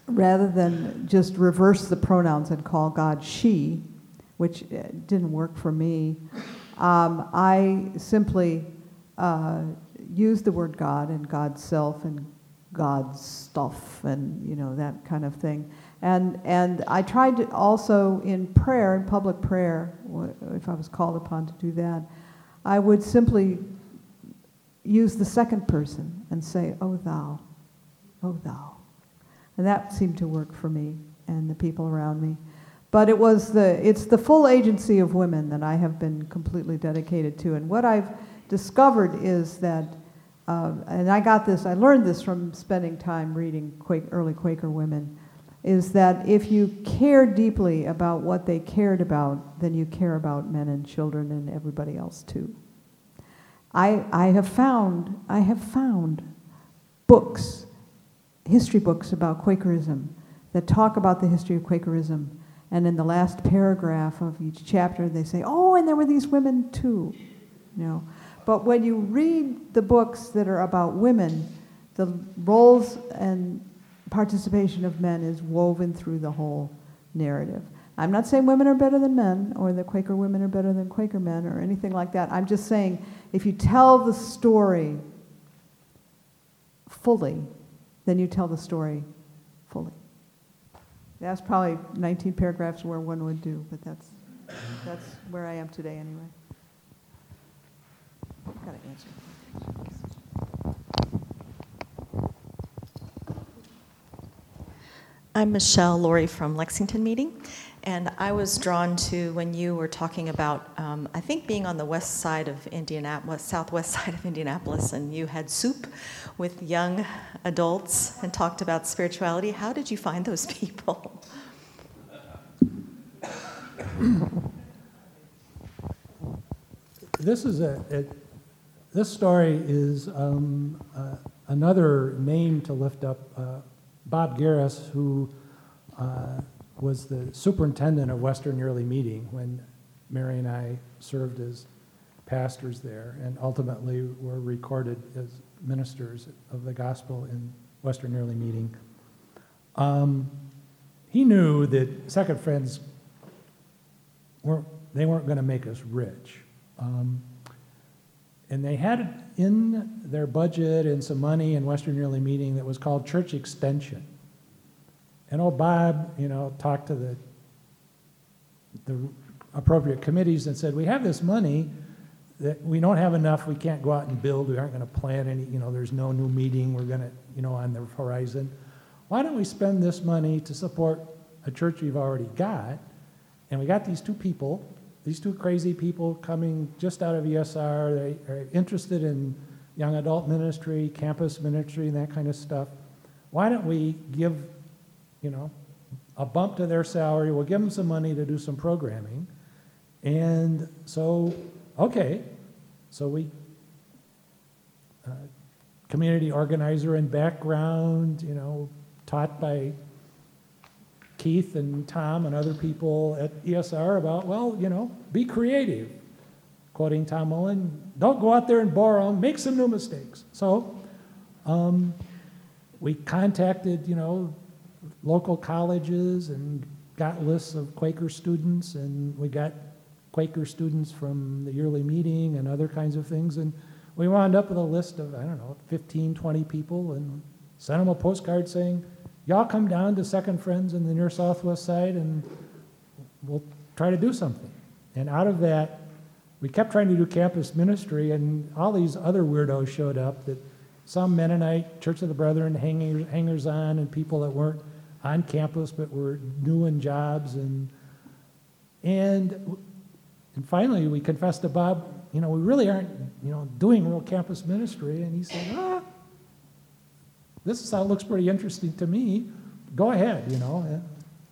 rather than just reverse the pronouns and call God she, which uh, didn't work for me, um, I simply uh, used the word God and God's self and God's stuff and, you know, that kind of thing. And, and I tried to also in prayer, in public prayer, if I was called upon to do that, I would simply use the second person and say, "O thou, O thou." And that seemed to work for me and the people around me. But it was the, it's the full agency of women that I have been completely dedicated to. And what I've discovered is that, uh, and I got this, I learned this from spending time reading Quaker, early Quaker women, is that if you care deeply about what they cared about, then you care about men and children and everybody else too. I, I have found, I have found books, history books about Quakerism that talk about the history of Quakerism, and in the last paragraph of each chapter they say, "Oh, and there were these women too," you know. But when you read the books that are about women, the roles and participation of men is woven through the whole narrative. I'm not saying women are better than men, or that Quaker women are better than Quaker men, or anything like that. I'm just saying, if you tell the story fully, then you tell the story fully. That's probably nineteen paragraphs where one would do, but that's that's where I am today anyway. I've got to answer. I'm Michelle Laurie from Lexington Meeting, and I was drawn to when you were talking about, um, I think being on the west side of Indianapolis, southwest side of Indianapolis, and you had soup with young adults and talked about spirituality. How did you find those people? This is a, a this story is um, uh, another name to lift up. Uh, Bob Garris, who uh, was the superintendent of Western Yearly Meeting when Mary and I served as pastors there, and ultimately were recorded as ministers of the gospel in Western Yearly Meeting. Um, he knew that Second Friends weren't, they weren't going to make us rich. Um, and they had in their budget and some money in Western Yearly Meeting that was called church extension. And old Bob, you know, talked to the, the appropriate committees and said, "We have this money that we don't have enough, we can't go out and build, we aren't going to plan any, you know, there's no new meeting we're going to, you know, on the horizon. Why don't we spend this money to support a church we've already got?" And we got these two people, these two crazy people coming just out of E S R. They are interested in young adult ministry, campus ministry, and that kind of stuff. Why don't we give, you know, a bump to their salary? We'll give them some money to do some programming. And so, okay, so we, uh, community organizer and background, you know, taught by Keith and Tom and other people at E S R about, well, you know, be creative. Quoting Tom Mullen, don't go out there and borrow, make some new mistakes. So um, we contacted, you know, local colleges and got lists of Quaker students, and we got Quaker students from the yearly meeting and other kinds of things, and we wound up with a list of, I don't know, fifteen, twenty people, and sent them a postcard saying, "Y'all come down to Second Friends in the near southwest side and we'll try to do something." And out of that, we kept trying to do campus ministry, and all these other weirdos showed up, that some Mennonite, Church of the Brethren, hangers, hangers on, and people that weren't on campus but were doing jobs. And, and, and finally, we confessed to Bob, you know, we really aren't, you know, doing real campus ministry. And he said, ah, this sound looks pretty interesting to me. Go ahead, you know.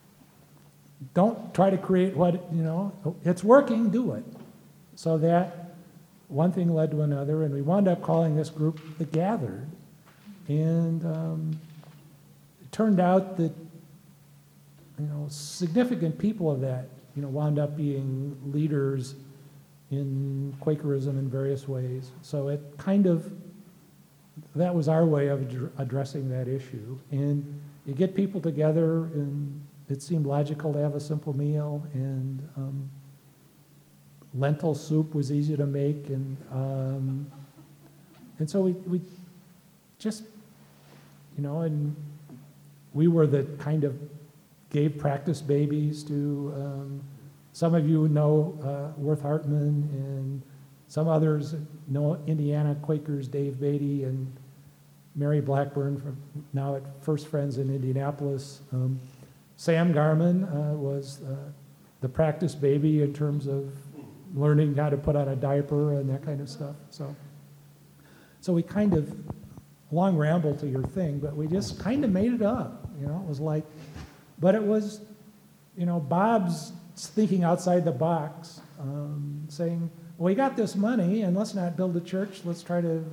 Don't try to create what, you know, it's working, do it. So that one thing led to another, and we wound up calling this group The Gathered. And um, it turned out that, you know, significant people of that, you know, wound up being leaders in Quakerism in various ways. So it kind of, that was our way of ad- addressing that issue. And you get people together, and it seemed logical to have a simple meal, and um, lentil soup was easy to make, and um, and so we we just, you know, and we were the kind of gave practice babies to, um, some of you know uh, Worth Hartman, and some others know Indiana Quakers, Dave Beatty and Mary Blackburn, from now at First Friends in Indianapolis. Um, Sam Garman uh, was uh, the practice baby in terms of learning how to put on a diaper and that kind of stuff. So, so we kind of, long ramble to your thing, but we just kind of made it up. You know, it was like, but it was, you know, Bob's thinking outside the box, um, saying, well, we got this money, and let's not build a church, let's try to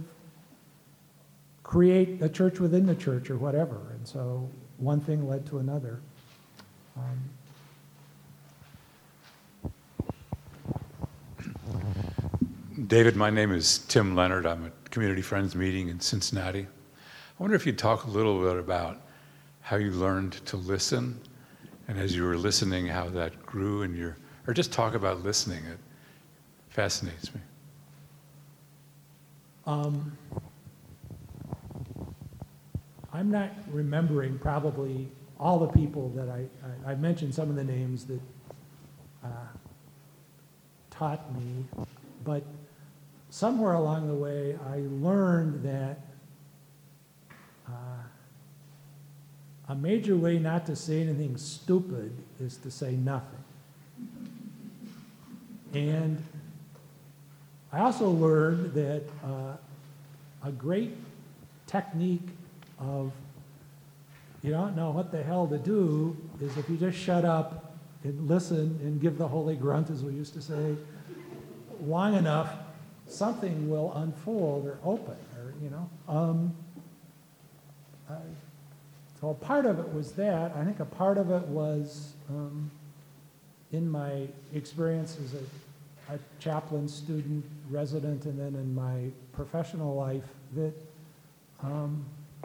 create a church within the church or whatever. And so one thing led to another. Um, David, my name is Tim Leonard. I'm at Community Friends meeting in Cincinnati. I wonder if you'd talk a little bit about how you learned to listen, and as you were listening, how that grew in your, or just talk about listening. It fascinates me. Um, I'm not remembering probably all the people that I, I, I mentioned some of the names that uh, taught me, but somewhere along the way I learned that uh, a major way not to say anything stupid is to say nothing. And I also learned that uh, a great technique of you don't know what the hell to do is if you just shut up and listen and give the holy grunt, as we used to say, long enough, something will unfold or open, or, you know. Um, I, so a part of it was that. I think a part of it was um, in my experience as a, a chaplain, student, resident, and then in my professional life that um,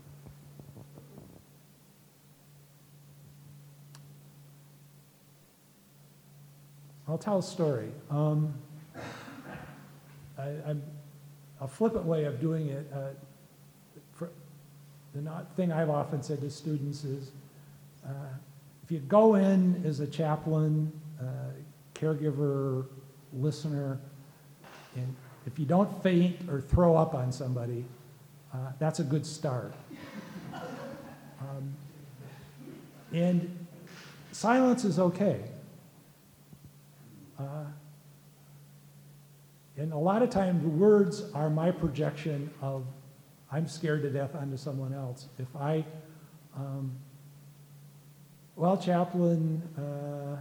I'll tell a story. Um, I, I'm, a flippant way of doing it, uh, for, the not, thing I've often said to students is, uh, if you go in as a chaplain, uh, caregiver, listener, and if you don't faint or throw up on somebody, uh, that's a good start. Um, and silence is okay. Uh, and a lot of times words are my projection of I'm scared to death onto someone else. If I, um, well, chaplain, uh,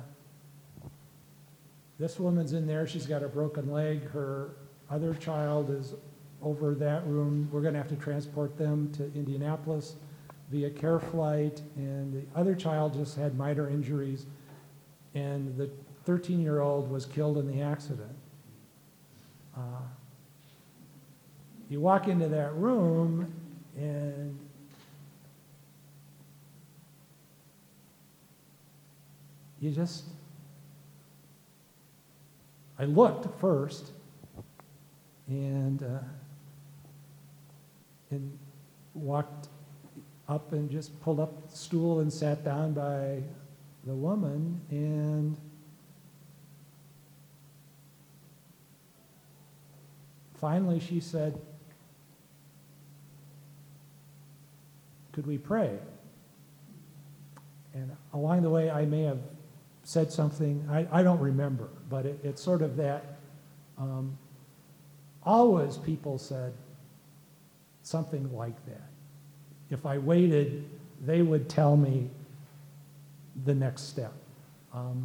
this woman's in there, she's got a broken leg, her other child is over that room, we're gonna have to transport them to Indianapolis via care flight, and the other child just had minor injuries, and the thirteen-year-old was killed in the accident. Uh, you walk into that room and you just, I looked first and, uh, and walked up and just pulled up the stool and sat down by the woman, and finally she said, could we pray? And along the way I may have said something, I, I don't remember, but it, it's sort of that, um, always people said something like that. If I waited, they would tell me the next step. Um,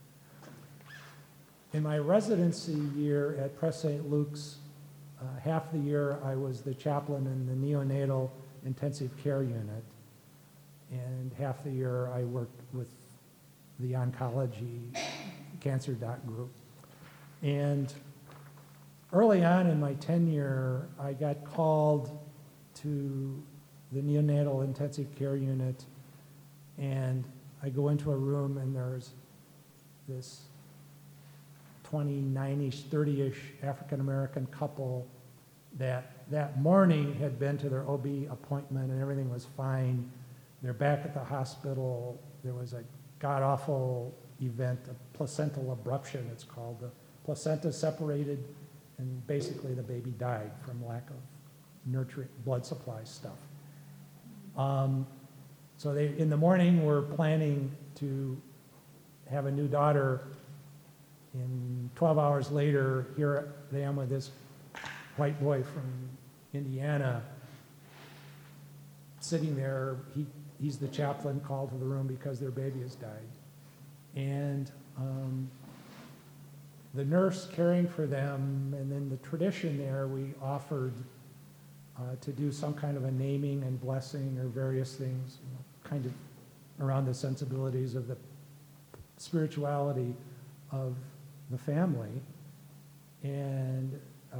in my residency year at Press Saint Luke's, uh, half the year I was the chaplain in the neonatal intensive care unit, and half the year I worked with the oncology cancer doc group. And early on in my tenure, I got called to the neonatal intensive care unit And I go into a room and there's this twenty-nine-ish, thirty-ish African-American couple that that morning had been to their O B appointment and everything was fine. They're back at the hospital. There was a god-awful event, a placental abruption, it's called. The placenta separated, and basically the baby died from lack of nurturing blood supply stuff. Um, so they, in the morning, were planning to have a new daughter. And twelve hours later, here I am with this white boy from Indiana sitting there. He, he's the chaplain called to the room because their baby has died. And um, the nurse caring for them, and then the tradition there, we offered uh, to do some kind of a naming and blessing or various things, you know, kind of around the sensibilities of the spirituality of the family. And uh,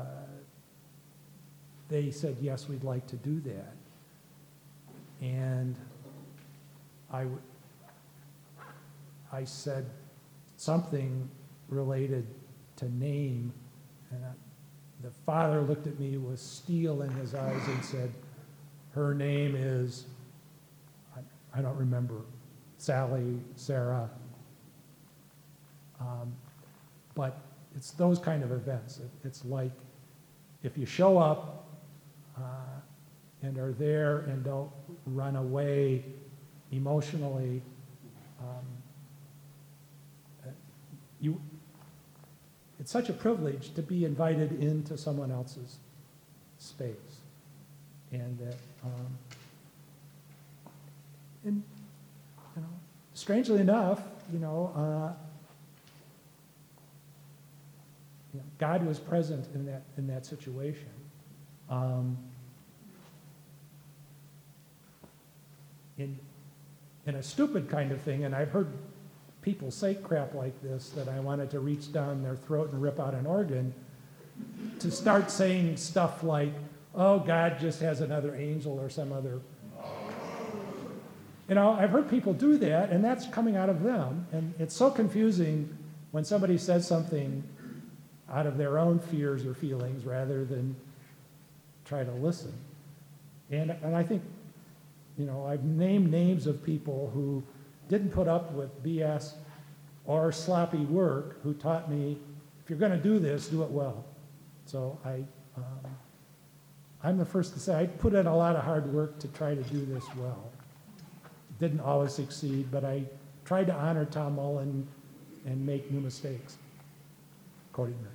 they said, yes, we'd like to do that. And I, w- I said something related to name, and I, the father looked at me with steel in his eyes and said, her name is, I, I don't remember, Sally, Sarah. Um, but it's those kind of events. It, it's like if you show up uh, and are there and don't run away emotionally, um, you, it's such a privilege to be invited into someone else's space. And that, um, and, you know, strangely enough, you know, uh, you know, God was present in that in that situation. Um, in in a stupid kind of thing, and I've heard people say crap like this, that I wanted to reach down their throat and rip out an organ, to start saying stuff like, oh, God just has another angel or some other. You know, I've heard people do that, and that's coming out of them. And it's so confusing when somebody says something out of their own fears or feelings rather than try to listen. And, and I think, you know, I've named names of people who didn't put up with B S or sloppy work, who taught me, if you're going to do this, do it well. So I, um, I'm the first to say I put in a lot of hard work to try to do this well. Didn't always succeed, but I tried to honor Tom Mullen and make new mistakes. Cody Murray.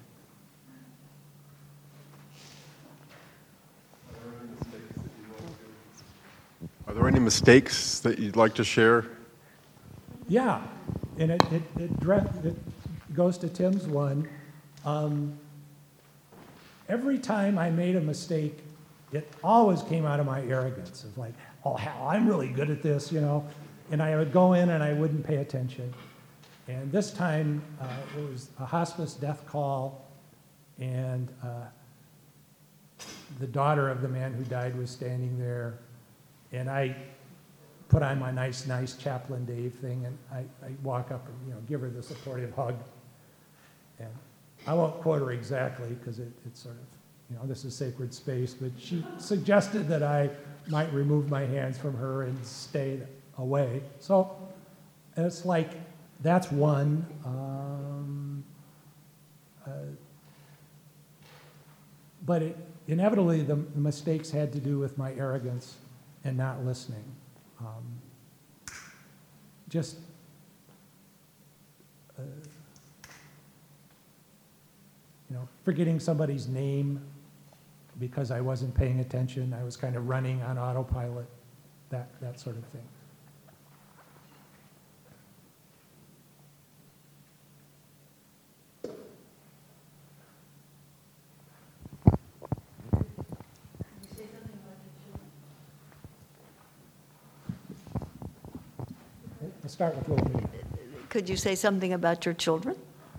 Are there any mistakes that you'd like to share? Yeah, and it, it, it, dre- it goes to Tim's one. Um, every time I made a mistake, it always came out of my arrogance of like, oh, hell, I'm really good at this, you know. And I would go in and I wouldn't pay attention. And this time, uh, it was a hospice death call, and uh, the daughter of the man who died was standing there, and I put on my nice, nice Chaplain Dave thing, and I, I walk up and, you know, give her the supportive hug. And I won't quote her exactly because it, it's sort of, you know, this is sacred space, but she suggested that I might remove my hands from her and stay away. So it's like, that's one. Um, uh, but it, inevitably, the, the mistakes had to do with my arrogance and not listening. Um, just uh, you know, forgetting somebody's name because I wasn't paying attention. I was kind of running on autopilot, that, that sort of thing. Let's start with little me. Could you say something about your children?